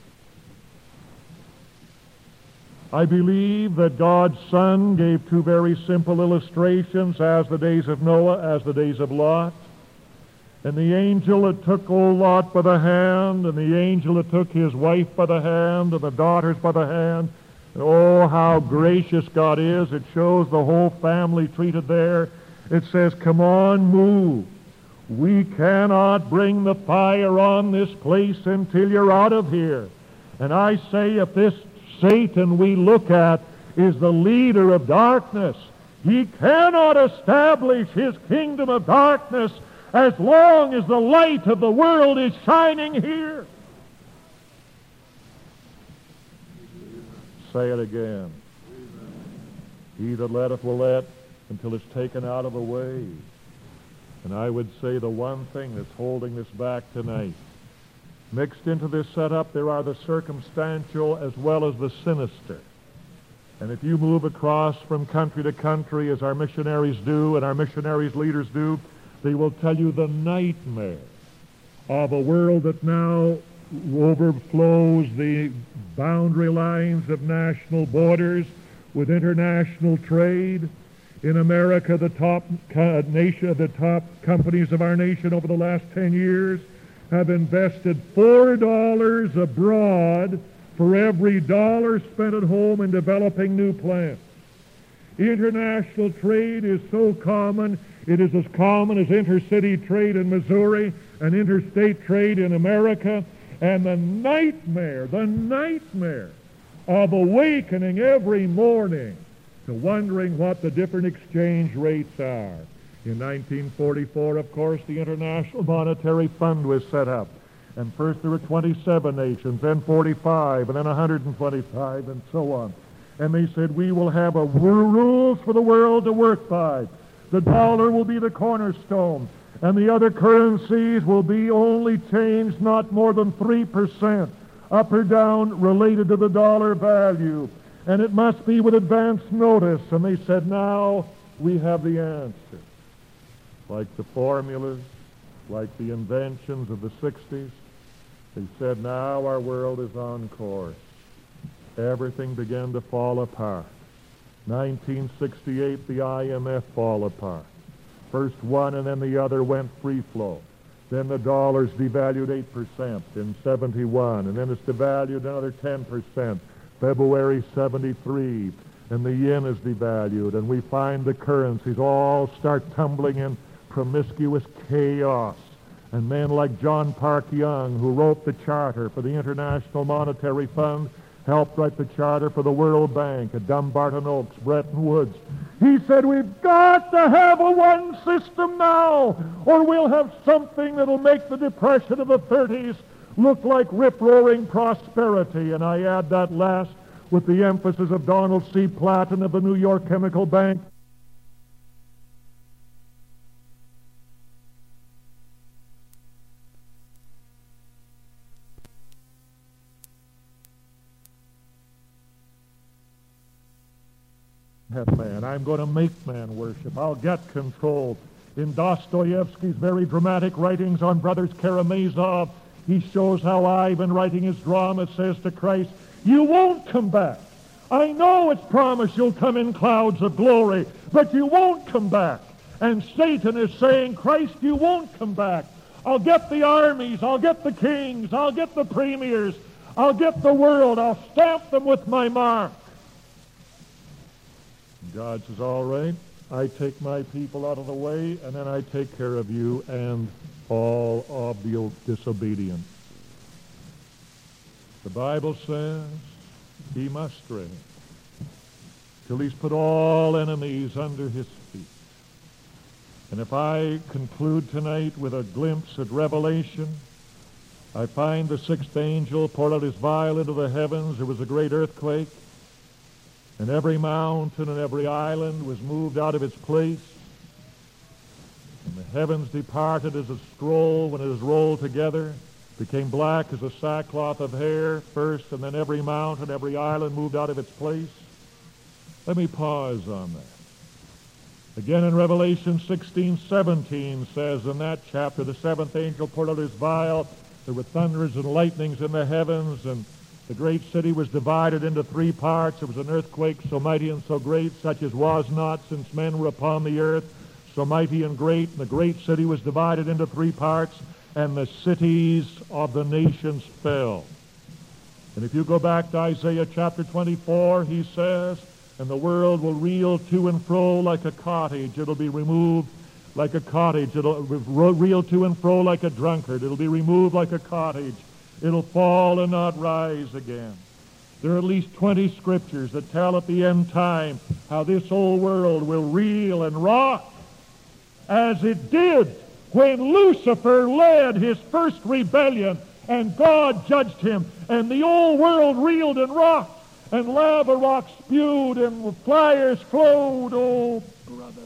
Speaker 1: I believe that God's Son gave two very simple illustrations, as the days of Noah, as the days of Lot. And the angel that took old Lot by the hand, and the angel that took his wife by the hand, and the daughters by the hand. And oh, how gracious God is. It shows the whole family treated there. It says, come on, move. We cannot bring the fire on this place until you're out of here. And I say, if this Satan we look at is the leader of darkness, he cannot establish his kingdom of darkness as long as the light of the world is shining here. Say it again. He that letteth will let until it's taken out of the way. And I would say the one thing that's holding this back tonight, mixed into this setup, there are the circumstantial as well as the sinister. And if you move across from country to country, as our missionaries do and our missionaries' leaders do, they will tell you the nightmare of a world that now overflows the boundary lines of national borders with international trade. In America, the top uh, nation, the top companies of our nation over the last ten years have invested four dollars abroad for every dollar spent at home in developing new plants. International trade is so common, it is as common as intercity trade in Missouri and interstate trade in America. And the nightmare, the nightmare of awakening every morning to wondering what the different exchange rates are. In nineteen forty-four, of course, the International Monetary Fund was set up. And first there were twenty-seven nations, then forty-five, and then one hundred twenty-five, and so on. And they said, we will have a rules for the world to work by. The dollar will be the cornerstone, and the other currencies will be only changed not more than three percent, up or down, related to the dollar value. And it must be with advance notice. And they said, now we have the answer. Like the formulas, like the inventions of the sixties, they said, now our world is on course. Everything began to fall apart. nineteen sixty-eight, the I M F fall apart. First one and then the other went free flow. Then the dollar's devalued eight percent in seventy-one, and then it's devalued another ten percent. February seventy-three, and the yen is devalued, and we find the currencies all start tumbling in promiscuous chaos. And men like John Park Young, who wrote the charter for the International Monetary Fund, helped write the charter for the World Bank at Dumbarton Oaks, Bretton Woods. He said, we've got to have a one system now, or we'll have something that'll make the Depression of the thirties look like rip-roaring prosperity. And I add that last with the emphasis of Donald C. Platten of the New York Chemical Bank. Man, I'm going to make man worship. I'll get control. In Dostoevsky's very dramatic writings on Brothers Karamazov, he shows how Ivan, writing his drama, says to Christ, you won't come back. I know it's promised you'll come in clouds of glory, but you won't come back. And Satan is saying, Christ, you won't come back. I'll get the armies, I'll get the kings, I'll get the premiers, I'll get the world, I'll stamp them with my mark. God says, all right, I take my people out of the way, and then I take care of you and all of the disobedient. The Bible says he must reign till he's put all enemies under his feet. And if I conclude tonight with a glimpse at Revelation, I find the sixth angel poured out his vial into the heavens. There was a great earthquake, and every mountain and every island was moved out of its place. And the heavens departed as a scroll when it is rolled together, became black as a sackcloth of hair first, and then every mountain, every island moved out of its place. Let me pause on that. Again in Revelation sixteen seventeen says in that chapter, the seventh angel poured out his vial. There were thunders and lightnings in the heavens, and the great city was divided into three parts. There was an earthquake so mighty and so great, such as was not since men were upon the earth, so mighty and great. And the great city was divided into three parts, and the cities of the nations fell. And if you go back to Isaiah chapter twenty-four, he says, and the world will reel to and fro like a cottage. It'll be removed like a cottage. It'll reel to and fro like a drunkard. It'll be removed like a cottage. It'll fall and not rise again. There are at least twenty scriptures that tell at the end time how this old world will reel and rock as it did when Lucifer led his first rebellion and God judged him, and the old world reeled and rocked, and lava rocks spewed and fires flowed. Oh, brother.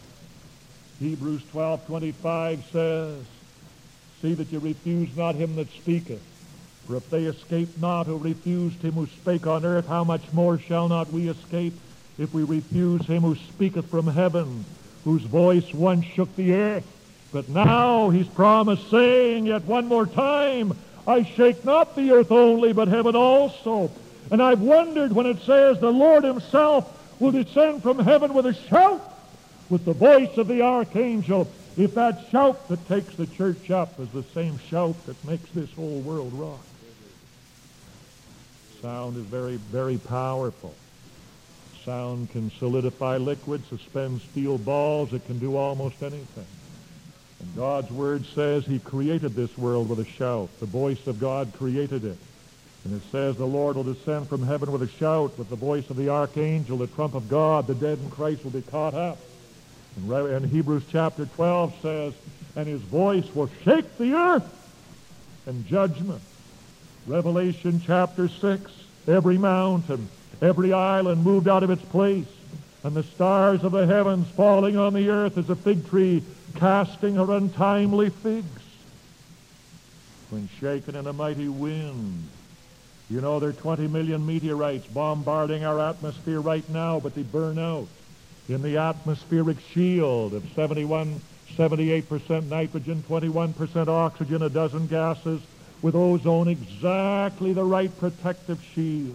Speaker 1: Hebrews twelve twenty-five says, see that you refuse not him that speaketh. For if they escape not who refused him who spake on earth, how much more shall not we escape if we refuse him who speaketh from heaven, whose voice once shook the earth? But now he's promised, saying yet one more time, I shake not the earth only, but heaven also. And I've wondered when it says the Lord himself will descend from heaven with a shout, with the voice of the archangel. If that shout that takes the church up is the same shout that makes this whole world rock. Sound is very, very powerful. Sound can solidify liquid, suspend steel balls. It can do almost anything. And God's Word says He created this world with a shout. The voice of God created it. And it says the Lord will descend from heaven with a shout, with the voice of the archangel, the trump of God. The dead in Christ will be caught up. And, Re- and Hebrews chapter twelve says, and His voice will shake the earth, and judgment. Revelation chapter six, every mountain, every island moved out of its place, and the stars of the heavens falling on the earth as a fig tree casting her untimely figs. When shaken in a mighty wind. You know, there are twenty million meteorites bombarding our atmosphere right now, but they burn out in the atmospheric shield of seventy-one, seventy-eight percent nitrogen, twenty-one percent oxygen, a dozen gases, with ozone exactly the right protective shield.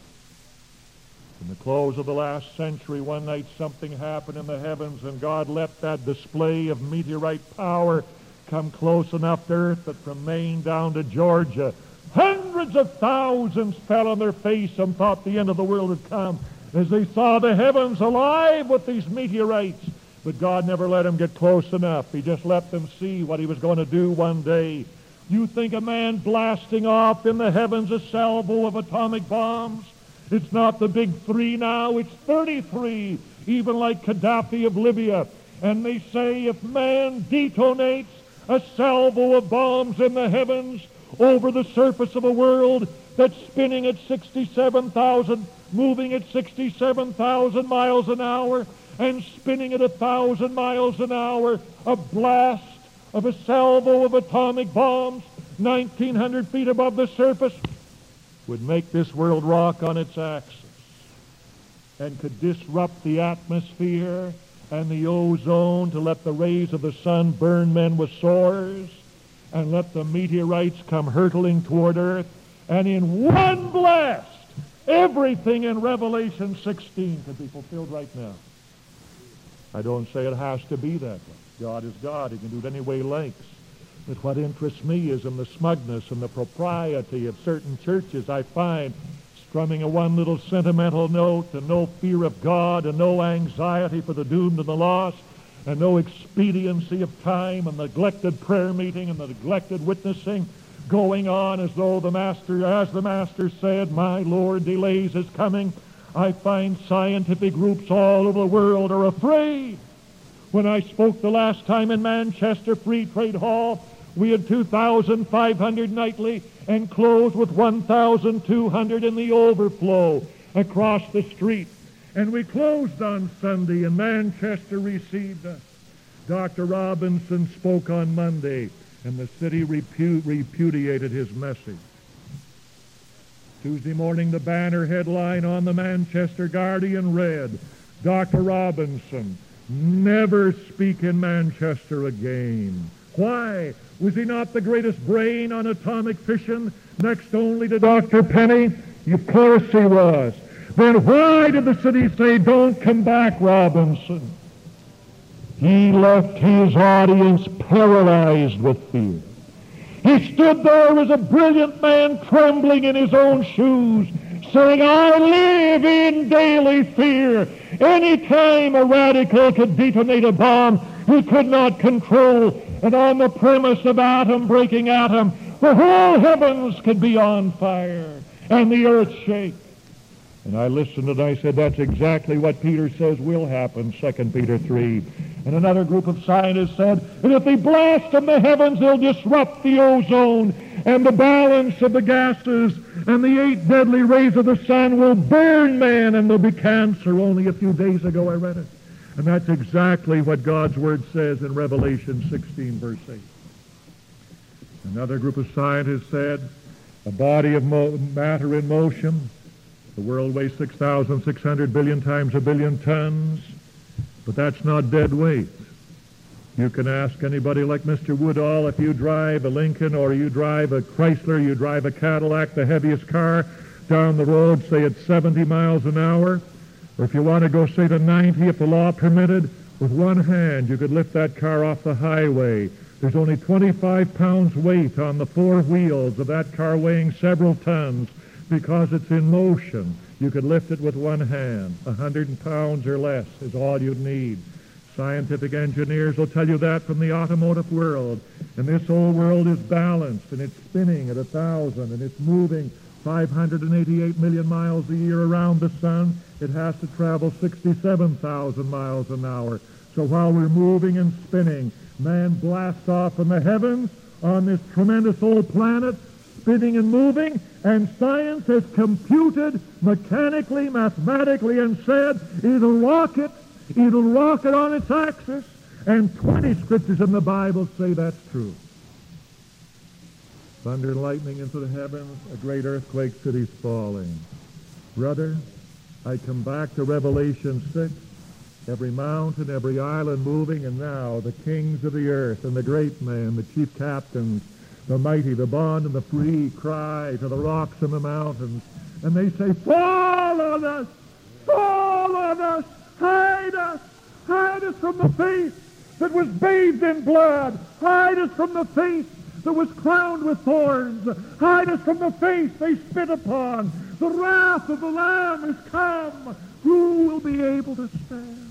Speaker 1: In the close of the last century, one night something happened in the heavens, and God let that display of meteorite power come close enough to Earth that from Maine down to Georgia, hundreds of thousands fell on their face and thought the end of the world had come as they saw the heavens alive with these meteorites. But God never let them get close enough. He just let them see what He was going to do one day. You think a man blasting off in the heavens a salvo of atomic bombs? It's not the big three now, it's thirty-three, even like Gaddafi of Libya. And they say if man detonates a salvo of bombs in the heavens over the surface of a world that's spinning at sixty-seven thousand, moving at sixty-seven thousand miles an hour, and spinning at one thousand miles an hour, a blast of a salvo of atomic bombs nineteen hundred feet above the surface would make this world rock on its axis and could disrupt the atmosphere and the ozone to let the rays of the sun burn men with sores and let the meteorites come hurtling toward Earth. And in one blast, everything in Revelation sixteen could be fulfilled right now. I don't say it has to be that way. God is God. He can do it any way He likes. But what interests me is in the smugness and the propriety of certain churches. I find strumming a one little sentimental note and no fear of God and no anxiety for the doomed and the lost and no expediency of time and neglected prayer meeting and the neglected witnessing going on as though the Master, as the Master said, my Lord delays His coming. I find scientific groups all over the world are afraid. When I spoke the last time in Manchester Free Trade Hall, we had two thousand five hundred nightly and closed with one thousand two hundred in the overflow across the street. And we closed on Sunday, and Manchester received us. Doctor Robinson spoke on Monday, and the city repu- repudiated his message. Tuesday morning, the banner headline on the Manchester Guardian read, Doctor Robinson, never speak in Manchester again. Why? Was he not the greatest brain on atomic fission, next only to Doctor Penny? Of course he was. Then why did the city say, don't come back, Robinson? He left his audience paralyzed with fear. He stood there as a brilliant man trembling in his own shoes, saying, I live in daily fear. Any time a radical could detonate a bomb he could not control, and on the premise of atom breaking atom, the whole heavens could be on fire and the earth shake. And I listened and I said, that's exactly what Peter says will happen, Second Peter three. And another group of scientists said, and if they blast in the heavens, they'll disrupt the ozone, and the balance of the gases, and the eight deadly rays of the sun will burn man, and there'll be cancer. Only a few days ago I read it. And that's exactly what God's Word says in Revelation sixteen, verse eight. Another group of scientists said, a body of mo- matter in motion. The world weighs six thousand six hundred billion times a billion tons, but that's not dead weight. You can ask anybody like Mister Woodall, if you drive a Lincoln or you drive a Chrysler, you drive a Cadillac, the heaviest car, down the road, say at seventy miles an hour, or if you want to go, say to ninety if the law permitted, With one hand, you could lift that car off the highway. There's only twenty-five pounds weight on the four wheels of that car weighing several tons because it's in motion. You could lift it with one hand. A hundred pounds or less is all you'd need. Scientific engineers will tell you that from the automotive world. And this whole world is balanced, and it's spinning at a thousand, and it's moving five hundred eighty-eight million miles a year around the sun. It has to travel sixty-seven thousand miles an hour. So while we're moving and spinning, man blasts off in the heavens on this tremendous old planet, spinning and moving, and science has computed mechanically, mathematically, and said it'll rocket, it'll rocket on its axis, and twenty scriptures in the Bible say that's true. Thunder and lightning into the heavens, a great earthquake, cities falling. Brother, I come back to Revelation six, every mountain, every island moving, and now the kings of the earth and the great men, the chief captains, the mighty, the bond, and the free cry to the rocks and the mountains, and they say, fall on us, fall on us, hide us, hide us from the face that was bathed in blood, hide us from the face that was crowned with thorns, hide us from the face they spit upon. The wrath of the Lamb is come. Who will be able to stand?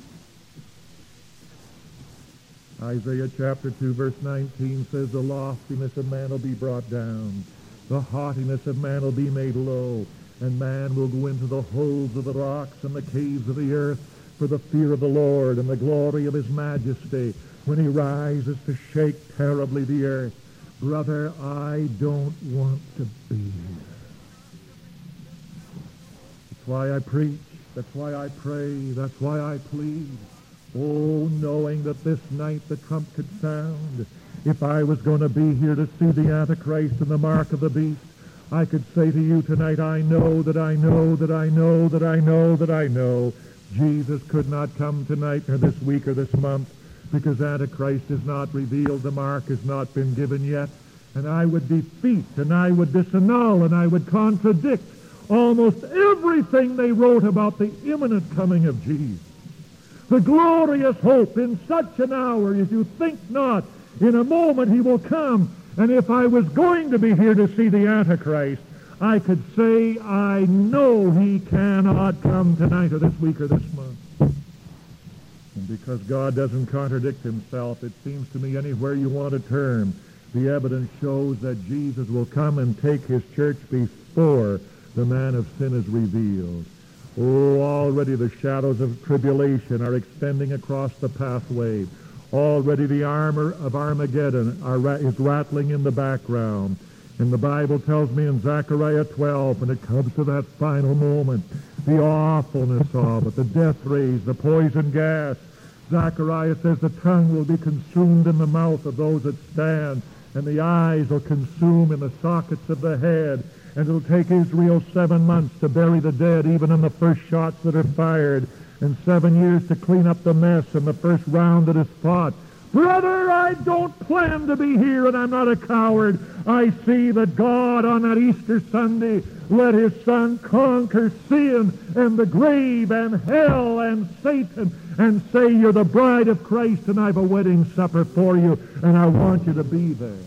Speaker 1: Isaiah chapter two, verse nineteen says, the loftiness of man will be brought down, the haughtiness of man will be made low, and man will go into the holes of the rocks and the caves of the earth for the fear of the Lord and the glory of his majesty when he rises to shake terribly the earth. Brother, I don't want to be here. That's why I preach. That's why I pray. That's why I plead. Oh, knowing that this night the trump could sound. If I was going to be here to see the Antichrist and the mark of the beast, I could say to you tonight, I know that I know that I know that I know that I know Jesus could not come tonight or this week or this month, because Antichrist is not revealed, the mark has not been given yet, and I would defeat and I would disannul and I would contradict almost everything they wrote about the imminent coming of Jesus. The glorious hope in such an hour as you think not, in a moment he will come, and if I was going to be here to see the Antichrist, I could say I know he cannot come tonight or this week or this month. And because God doesn't contradict himself, it seems to me anywhere you want to turn, the evidence shows that Jesus will come and take his church before the man of sin is revealed. Oh, already the shadows of tribulation are extending across the pathway. Already the armor of Armageddon are, is rattling in the background. And the Bible tells me in Zechariah twelve, when it comes to that final moment, the awfulness of it, the death rays, the poison gas, Zechariah says the tongue will be consumed in the mouth of those that stand, and the eyes will consume in the sockets of the head, and it'll take Israel seven months to bury the dead, even in the first shots that are fired, and seven years to clean up the mess in the first round that is fought. Brother, I don't plan to be here, and I'm not a coward. I see that God on that Easter Sunday let his Son conquer sin and the grave and hell and Satan and say, you're the bride of Christ, and I have a wedding supper for you, and I want you to be there.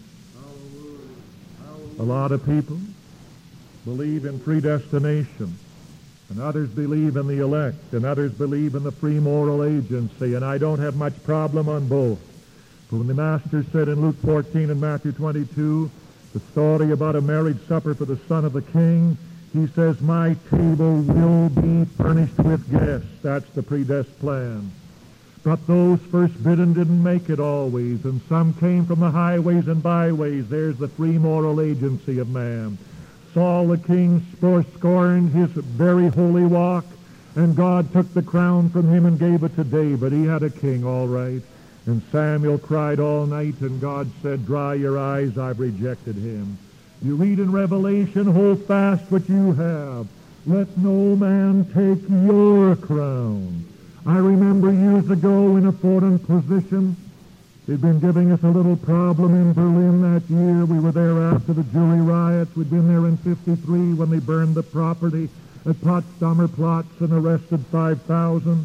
Speaker 1: A lot of people believe in predestination, and others believe in the elect, and others believe in the free moral agency, and I don't have much problem on both. But when the Master said in Luke fourteen and Matthew twenty-two, the story about a marriage supper for the son of the king, he says, my table will be furnished with guests. That's the predestined plan. But those first bidden didn't make it always, and some came from the highways and byways. There's the free moral agency of man. Saul the king scorned his very holy walk, and God took the crown from him and gave it to David. He had a king, all right. And Samuel cried all night, and God said, dry your eyes, I've rejected him. You read in Revelation, hold fast what you have. Let no man take your crown. I remember years ago in a foreign position, they'd been giving us a little problem in Berlin that year. We were there after the July riots. We'd been there in fifty-three when they burned the property at Potsdamer Platz and arrested five thousand.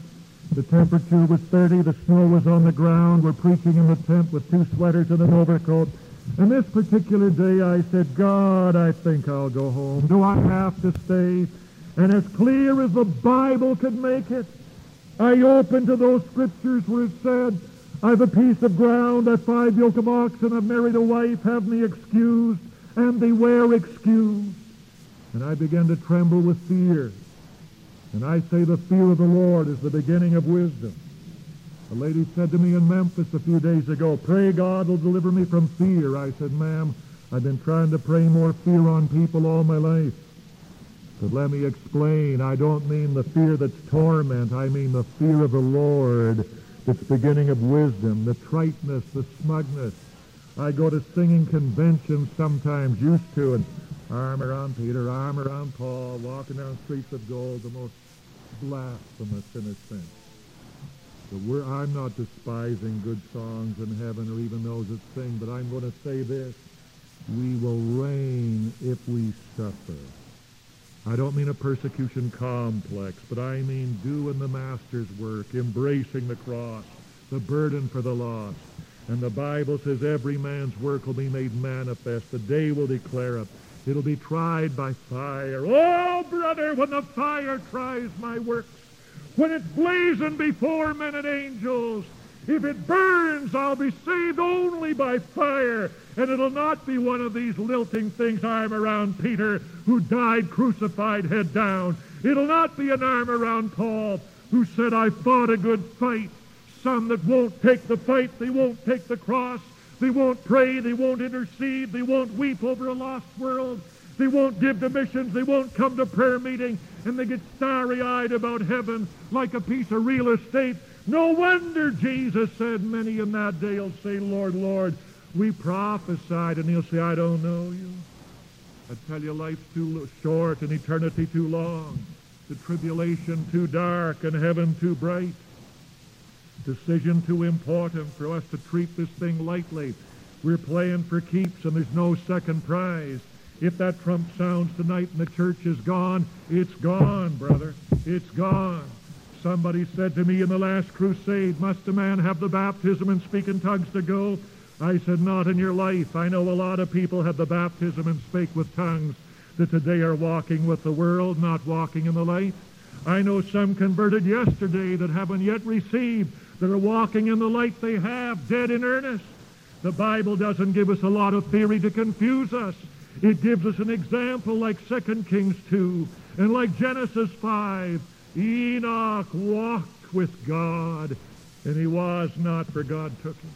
Speaker 1: The temperature was thirty. The snow was on the ground. We're preaching in the tent with two sweaters and an overcoat. And this particular day I said, God, I think I'll go home. Do I have to stay? And as clear as the Bible could make it, I opened to those scriptures where it said, I've a piece of ground, I've five yoke of oxen, I've married a wife, have me excused, and they were excused. And I began to tremble with fear. And I say the fear of the Lord is the beginning of wisdom. A lady said to me in Memphis a few days ago, pray God will deliver me from fear. I said, ma'am, I've been trying to pray more fear on people all my life. But let me explain, I don't mean the fear that's torment. I mean the fear of the Lord that's beginning of wisdom, the triteness, the smugness. I go to singing conventions sometimes, used to, and arm around Peter, arm around Paul, walking down streets of gold, the most blasphemous in a sense. But we're, I'm not despising good songs in heaven or even those that sing, but I'm going to say this. We will reign if we suffer. I don't mean a persecution complex, but I mean doing the Master's work, embracing the cross, the burden for the lost. And the Bible says every man's work will be made manifest. The day will declare it. It'll be tried by fire. Oh, brother, when the fire tries my works, when it's blazing before men and angels, if it burns, I'll be saved only by fire. And it'll not be one of these lilting things, arm around Peter, who died crucified head down. It'll not be an arm around Paul, who said, I fought a good fight. Some that won't take the fight, they won't take the cross, they won't pray, they won't intercede, they won't weep over a lost world, they won't give to missions, they won't come to prayer meeting, and they get starry-eyed about heaven like a piece of real estate. No wonder Jesus said, many in that day will say, Lord, Lord, we prophesied, and he'll say, I don't know you. I tell you, life's too short and eternity too long, the tribulation too dark and heaven too bright. Decision too important for us to treat this thing lightly. We're playing for keeps and there's no second prize. If that trump sounds tonight and the church is gone, it's gone, brother. It's gone. Somebody said to me in the last crusade, must a man have the baptism and speak in tongues to go? I said, not in your life. I know a lot of people have the baptism and spake with tongues that today are walking with the world, not walking in the light. I know some converted yesterday that haven't yet received, that are walking in the light they have, dead in earnest. The Bible doesn't give us a lot of theory to confuse us. It gives us an example like Second Kings two and like Genesis five. Enoch walked with God, and he was not, for God took him.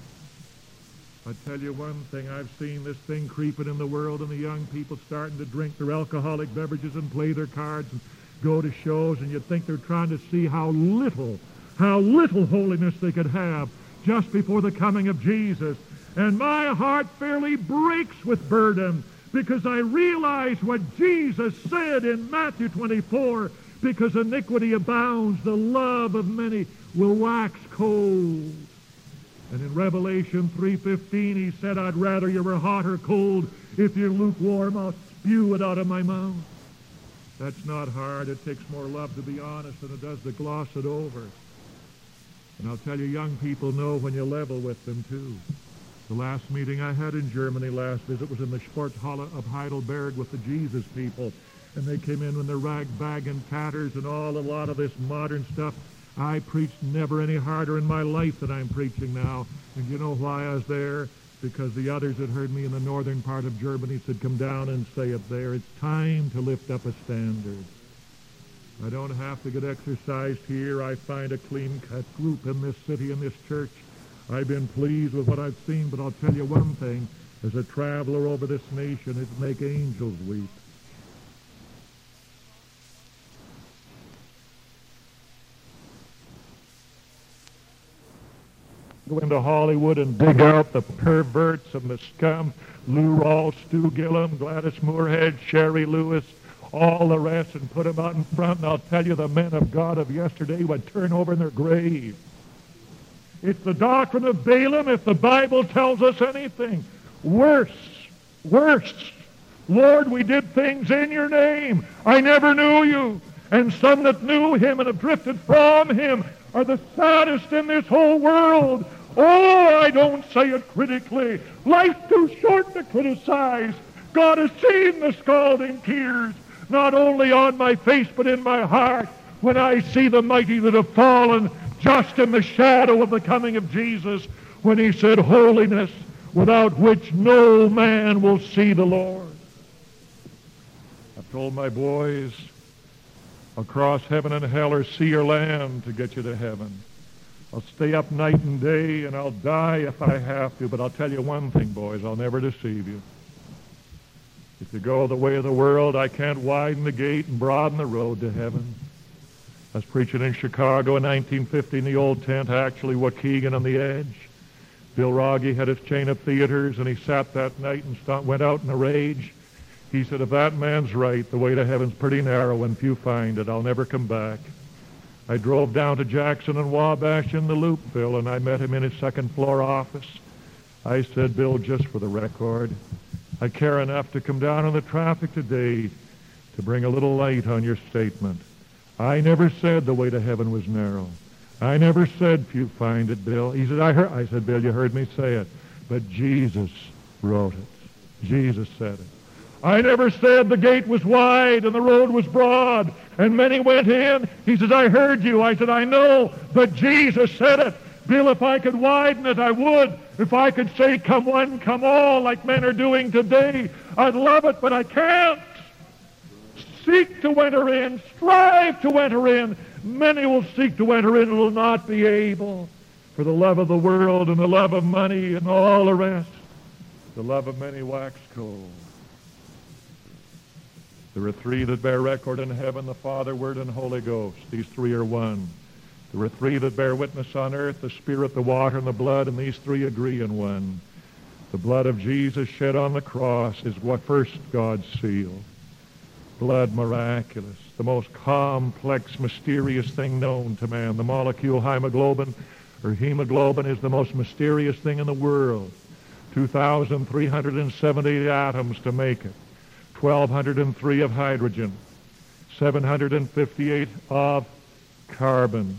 Speaker 1: I tell you one thing, I've seen this thing creeping in the world, and the young people starting to drink their alcoholic beverages and play their cards and go to shows, and you think they're trying to see how little how little holiness they could have just before the coming of Jesus. And my heart fairly breaks with burden because I realize what Jesus said in Matthew twenty-four, because iniquity abounds, the love of many will wax cold. And in Revelation three fifteen, he said, I'd rather you were hot or cold. If you're lukewarm, I'll spew it out of my mouth. That's not hard. It takes more love to be honest than it does to gloss it over. And I'll tell you, young people know when you level with them, too. The last meeting I had in Germany, last visit, was in the Sporthalle of Heidelberg with the Jesus people. And they came in with their rag bag and tatters and all, a lot of this modern stuff. I preached never any harder in my life than I'm preaching now. And you know why I was there? Because the others that heard me in the northern part of Germany said, come down and say it there. It's time to lift up a standard. I don't have to get exercised here. I find a clean-cut group in this city, in this church. I've been pleased with what I've seen, but I'll tell you one thing. As a traveler over this nation, it'd make angels weep. Go into Hollywood and dig out the perverts and the scum. Lou Rawls, Stu Gillum, Gladys Moorhead, Sherry Lewis, all the rest, and put them out in front, and I'll tell you, the men of God of yesterday would turn over in their grave. It's the doctrine of Balaam, if the Bible tells us anything. Worse, worse. Lord, we did things in your name. I never knew you. And some that knew him and have drifted from him are the saddest in this whole world. Oh, I don't say it critically. Life's too short to criticize. God has seen the scalding tears, not only on my face but in my heart, when I see the mighty that have fallen just in the shadow of the coming of Jesus, when he said, holiness, without which no man will see the Lord. I've told my boys, I'll cross heaven and hell or sea or land to get you to heaven. I'll stay up night and day, and I'll die if I have to, but I'll tell you one thing, boys, I'll never deceive you. If you go the way of the world, I can't widen the gate and broaden the road to heaven. I was preaching in Chicago in nineteen fifty in the old tent, actually Waukegan on the edge. Bill Rogge had his chain of theaters, and he sat that night and st- went out in a rage. He said, if that man's right, the way to heaven's pretty narrow and few find it. I'll never come back. I drove down to Jackson and Wabash in the loop, Bill, and I met him in his second floor office. I said, Bill, just for the record, I care enough to come down on the traffic today to bring a little light on your statement. I never said the way to heaven was narrow. I never said few find it, Bill. He said, I heard. I said, Bill, you heard me say it. But Jesus wrote it. Jesus said it. I never said the gate was wide and the road was broad and many went in. He says, I heard you. I said, I know, but Jesus said it. Bill, if I could widen it, I would. If I could say, come one, come all, like men are doing today, I'd love it, but I can't. Seek to enter in. Strive to enter in. Many will seek to enter in and will not be able. For the love of the world and the love of money and all the rest, the love of many wax cold. There are three that bear record in heaven, the Father, Word, and Holy Ghost. These three are one. There are three that bear witness on earth, the Spirit, the water, and the blood, and these three agree in one. The blood of Jesus shed on the cross is what first God's seal. Blood miraculous, the most complex, mysterious thing known to man. The molecule hemoglobin, or hemoglobin, is the most mysterious thing in the world. two thousand three hundred seventy atoms to make it. twelve oh three of hydrogen. seven hundred fifty-eight of carbon.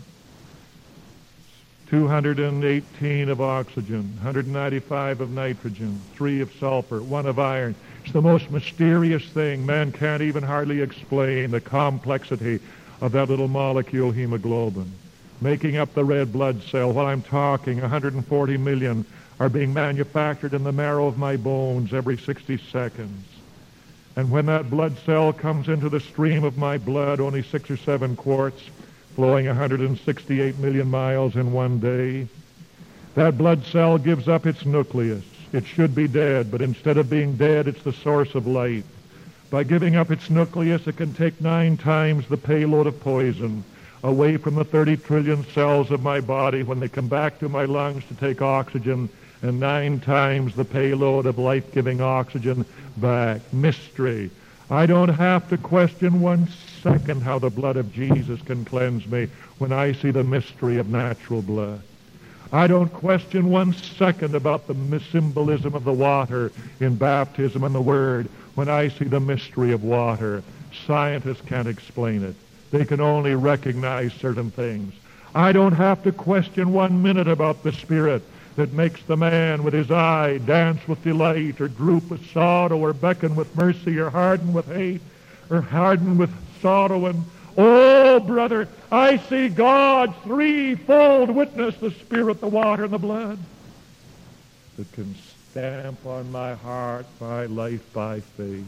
Speaker 1: two hundred eighteen of oxygen. one hundred ninety-five of nitrogen. three of sulfur. one of iron. It's the most mysterious thing. Man can't even hardly explain the complexity of that little molecule hemoglobin. Making up the red blood cell. While I'm talking, one hundred forty million are being manufactured in the marrow of my bones every sixty seconds. And when that blood cell comes into the stream of my blood, only six or seven quarts, flowing one hundred sixty-eight million miles in one day, that blood cell gives up its nucleus. It should be dead, but instead of being dead, it's the source of life. By giving up its nucleus, it can take nine times the payload of poison away from the thirty trillion cells of my body when they come back to my lungs to take oxygen, and nine times the payload of life-giving oxygen back. Mystery. I don't have to question one second how the blood of Jesus can cleanse me when I see the mystery of natural blood. I don't question one second about the symbolism of the water in baptism and the Word when I see the mystery of water. Scientists can't explain it. They can only recognize certain things. I don't have to question one minute about the Spirit that makes the man with his eye dance with delight, or droop with sorrow, or beckon with mercy, or harden with hate, or harden with sorrow. And oh, brother, I see God's threefold witness, the Spirit, the water, and the blood, that can stamp on my heart my life by faith.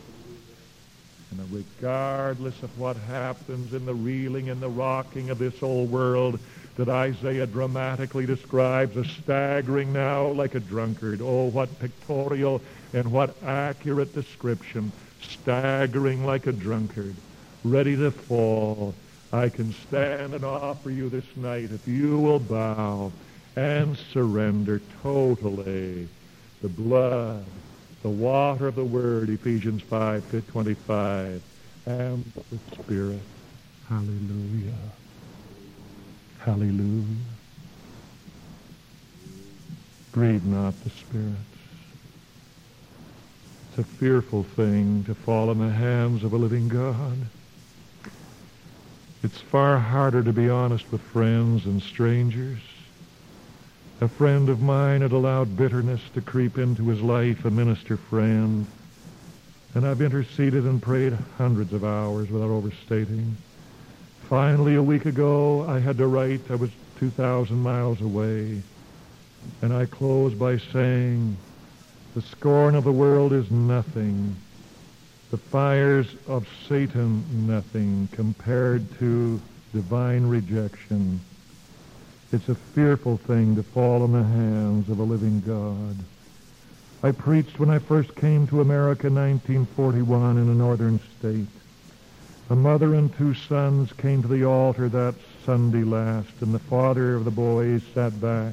Speaker 1: And regardless of what happens in the reeling and the rocking of this old world that Isaiah dramatically describes as staggering now like a drunkard. Oh, what pictorial and what accurate description. Staggering like a drunkard, ready to fall. I can stand and offer you this night, if you will bow and surrender totally, the blood, the water of the Word, Ephesians five twenty-five, and the Spirit. Hallelujah. Hallelujah. Grieve not the Spirit. It's a fearful thing to fall in the hands of a living God. It's far harder to be honest with friends and strangers. A friend of mine had allowed bitterness to creep into his life, a minister friend, and I've interceded and prayed hundreds of hours without overstating. Finally, a week ago, I had to write. I was two thousand miles away, and I closed by saying, the scorn of the world is nothing, the fires of Satan nothing compared to divine rejection. It's a fearful thing to fall in the hands of a living God. I preached when I first came to America in nineteen forty-one in a northern state. A mother and two sons came to the altar that Sunday last, and the father of the boys sat back.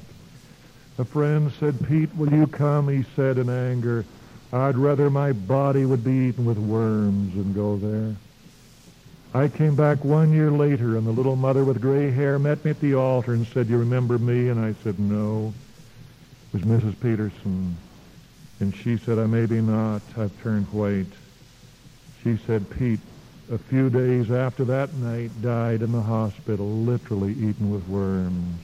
Speaker 1: A friend said, Pete, will you come? He said in anger, I'd rather my body would be eaten with worms than go there. I came back one year later, and the little mother with gray hair met me at the altar and said, you remember me? And I said, no. It was Missus Peterson. And she said, I maybe not. I've turned white. She said, Pete, a few days after that night, died in the hospital, literally eaten with worms.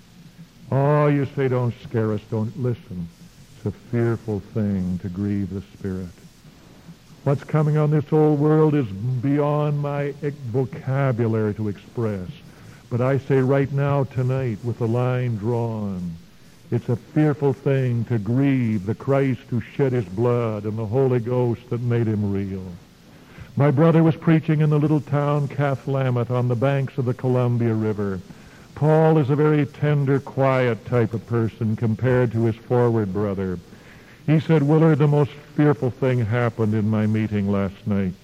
Speaker 1: Oh, you say, don't scare us. Don't listen. It's a fearful thing to grieve the Spirit. What's coming on this old world is beyond my vocabulary to express. But I say right now, tonight, with the line drawn, it's a fearful thing to grieve the Christ who shed his blood and the Holy Ghost that made him real. My brother was preaching in the little town Cathlamet on the banks of the Columbia River. Paul is a very tender, quiet type of person compared to his forward brother. He said, Willard, the most fearful thing happened in my meeting last night.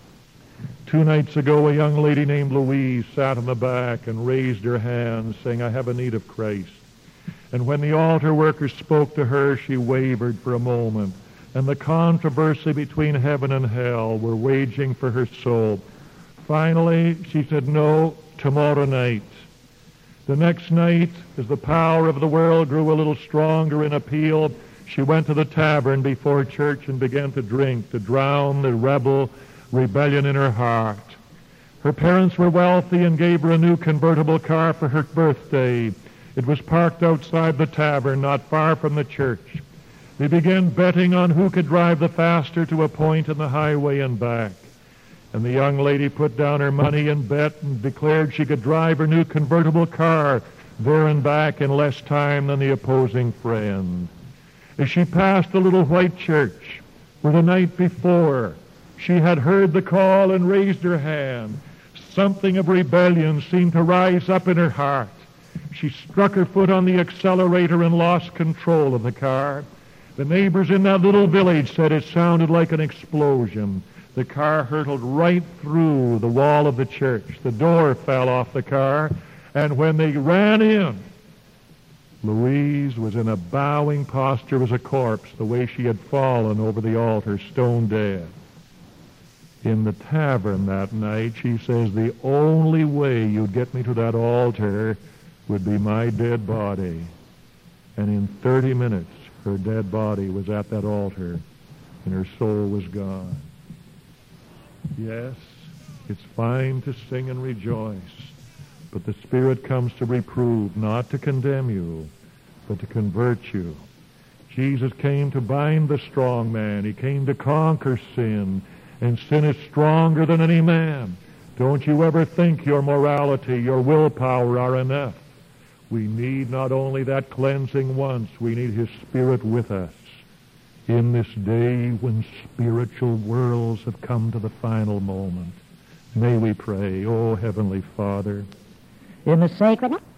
Speaker 1: Two nights ago, a young lady named Louise sat in the back and raised her hand, saying, I have a need of Christ. And when the altar workers spoke to her, she wavered for a moment. And the controversy between heaven and hell were waging for her soul. Finally, she said, no, tomorrow night. The next night, as the power of the world grew a little stronger in appeal, she went to the tavern before church and began to drink, to drown the rebel rebellion in her heart. Her parents were wealthy and gave her a new convertible car for her birthday. It was parked outside the tavern, not far from the church. They began betting on who could drive the faster to a point in the highway and back. And the young lady put down her money and bet and declared she could drive her new convertible car there and back in less time than the opposing friend. As she passed the little white church, where the night before she had heard the call and raised her hand, something of rebellion seemed to rise up in her heart. She struck her foot on the accelerator and lost control of the car. The neighbors in that little village said it sounded like an explosion. The car hurtled right through the wall of the church. The door fell off the car, and when they ran in, Louise was in a bowing posture as a corpse, the way she had fallen over the altar, stone dead. In the tavern that night, she says, the only way you'd get me to that altar would be my dead body. And in thirty minutes, her dead body was at that altar, and her soul was gone. Yes, it's fine to sing and rejoice, but the Spirit comes to reprove, not to condemn you, but to convert you. Jesus came to bind the strong man. He came to conquer sin, and sin is stronger than any man. Don't you ever think your morality, your willpower are enough. We need not only that cleansing once, we need his Spirit with us. In this day when spiritual worlds have come to the final moment, may we pray, oh Heavenly Father,
Speaker 2: in the sacred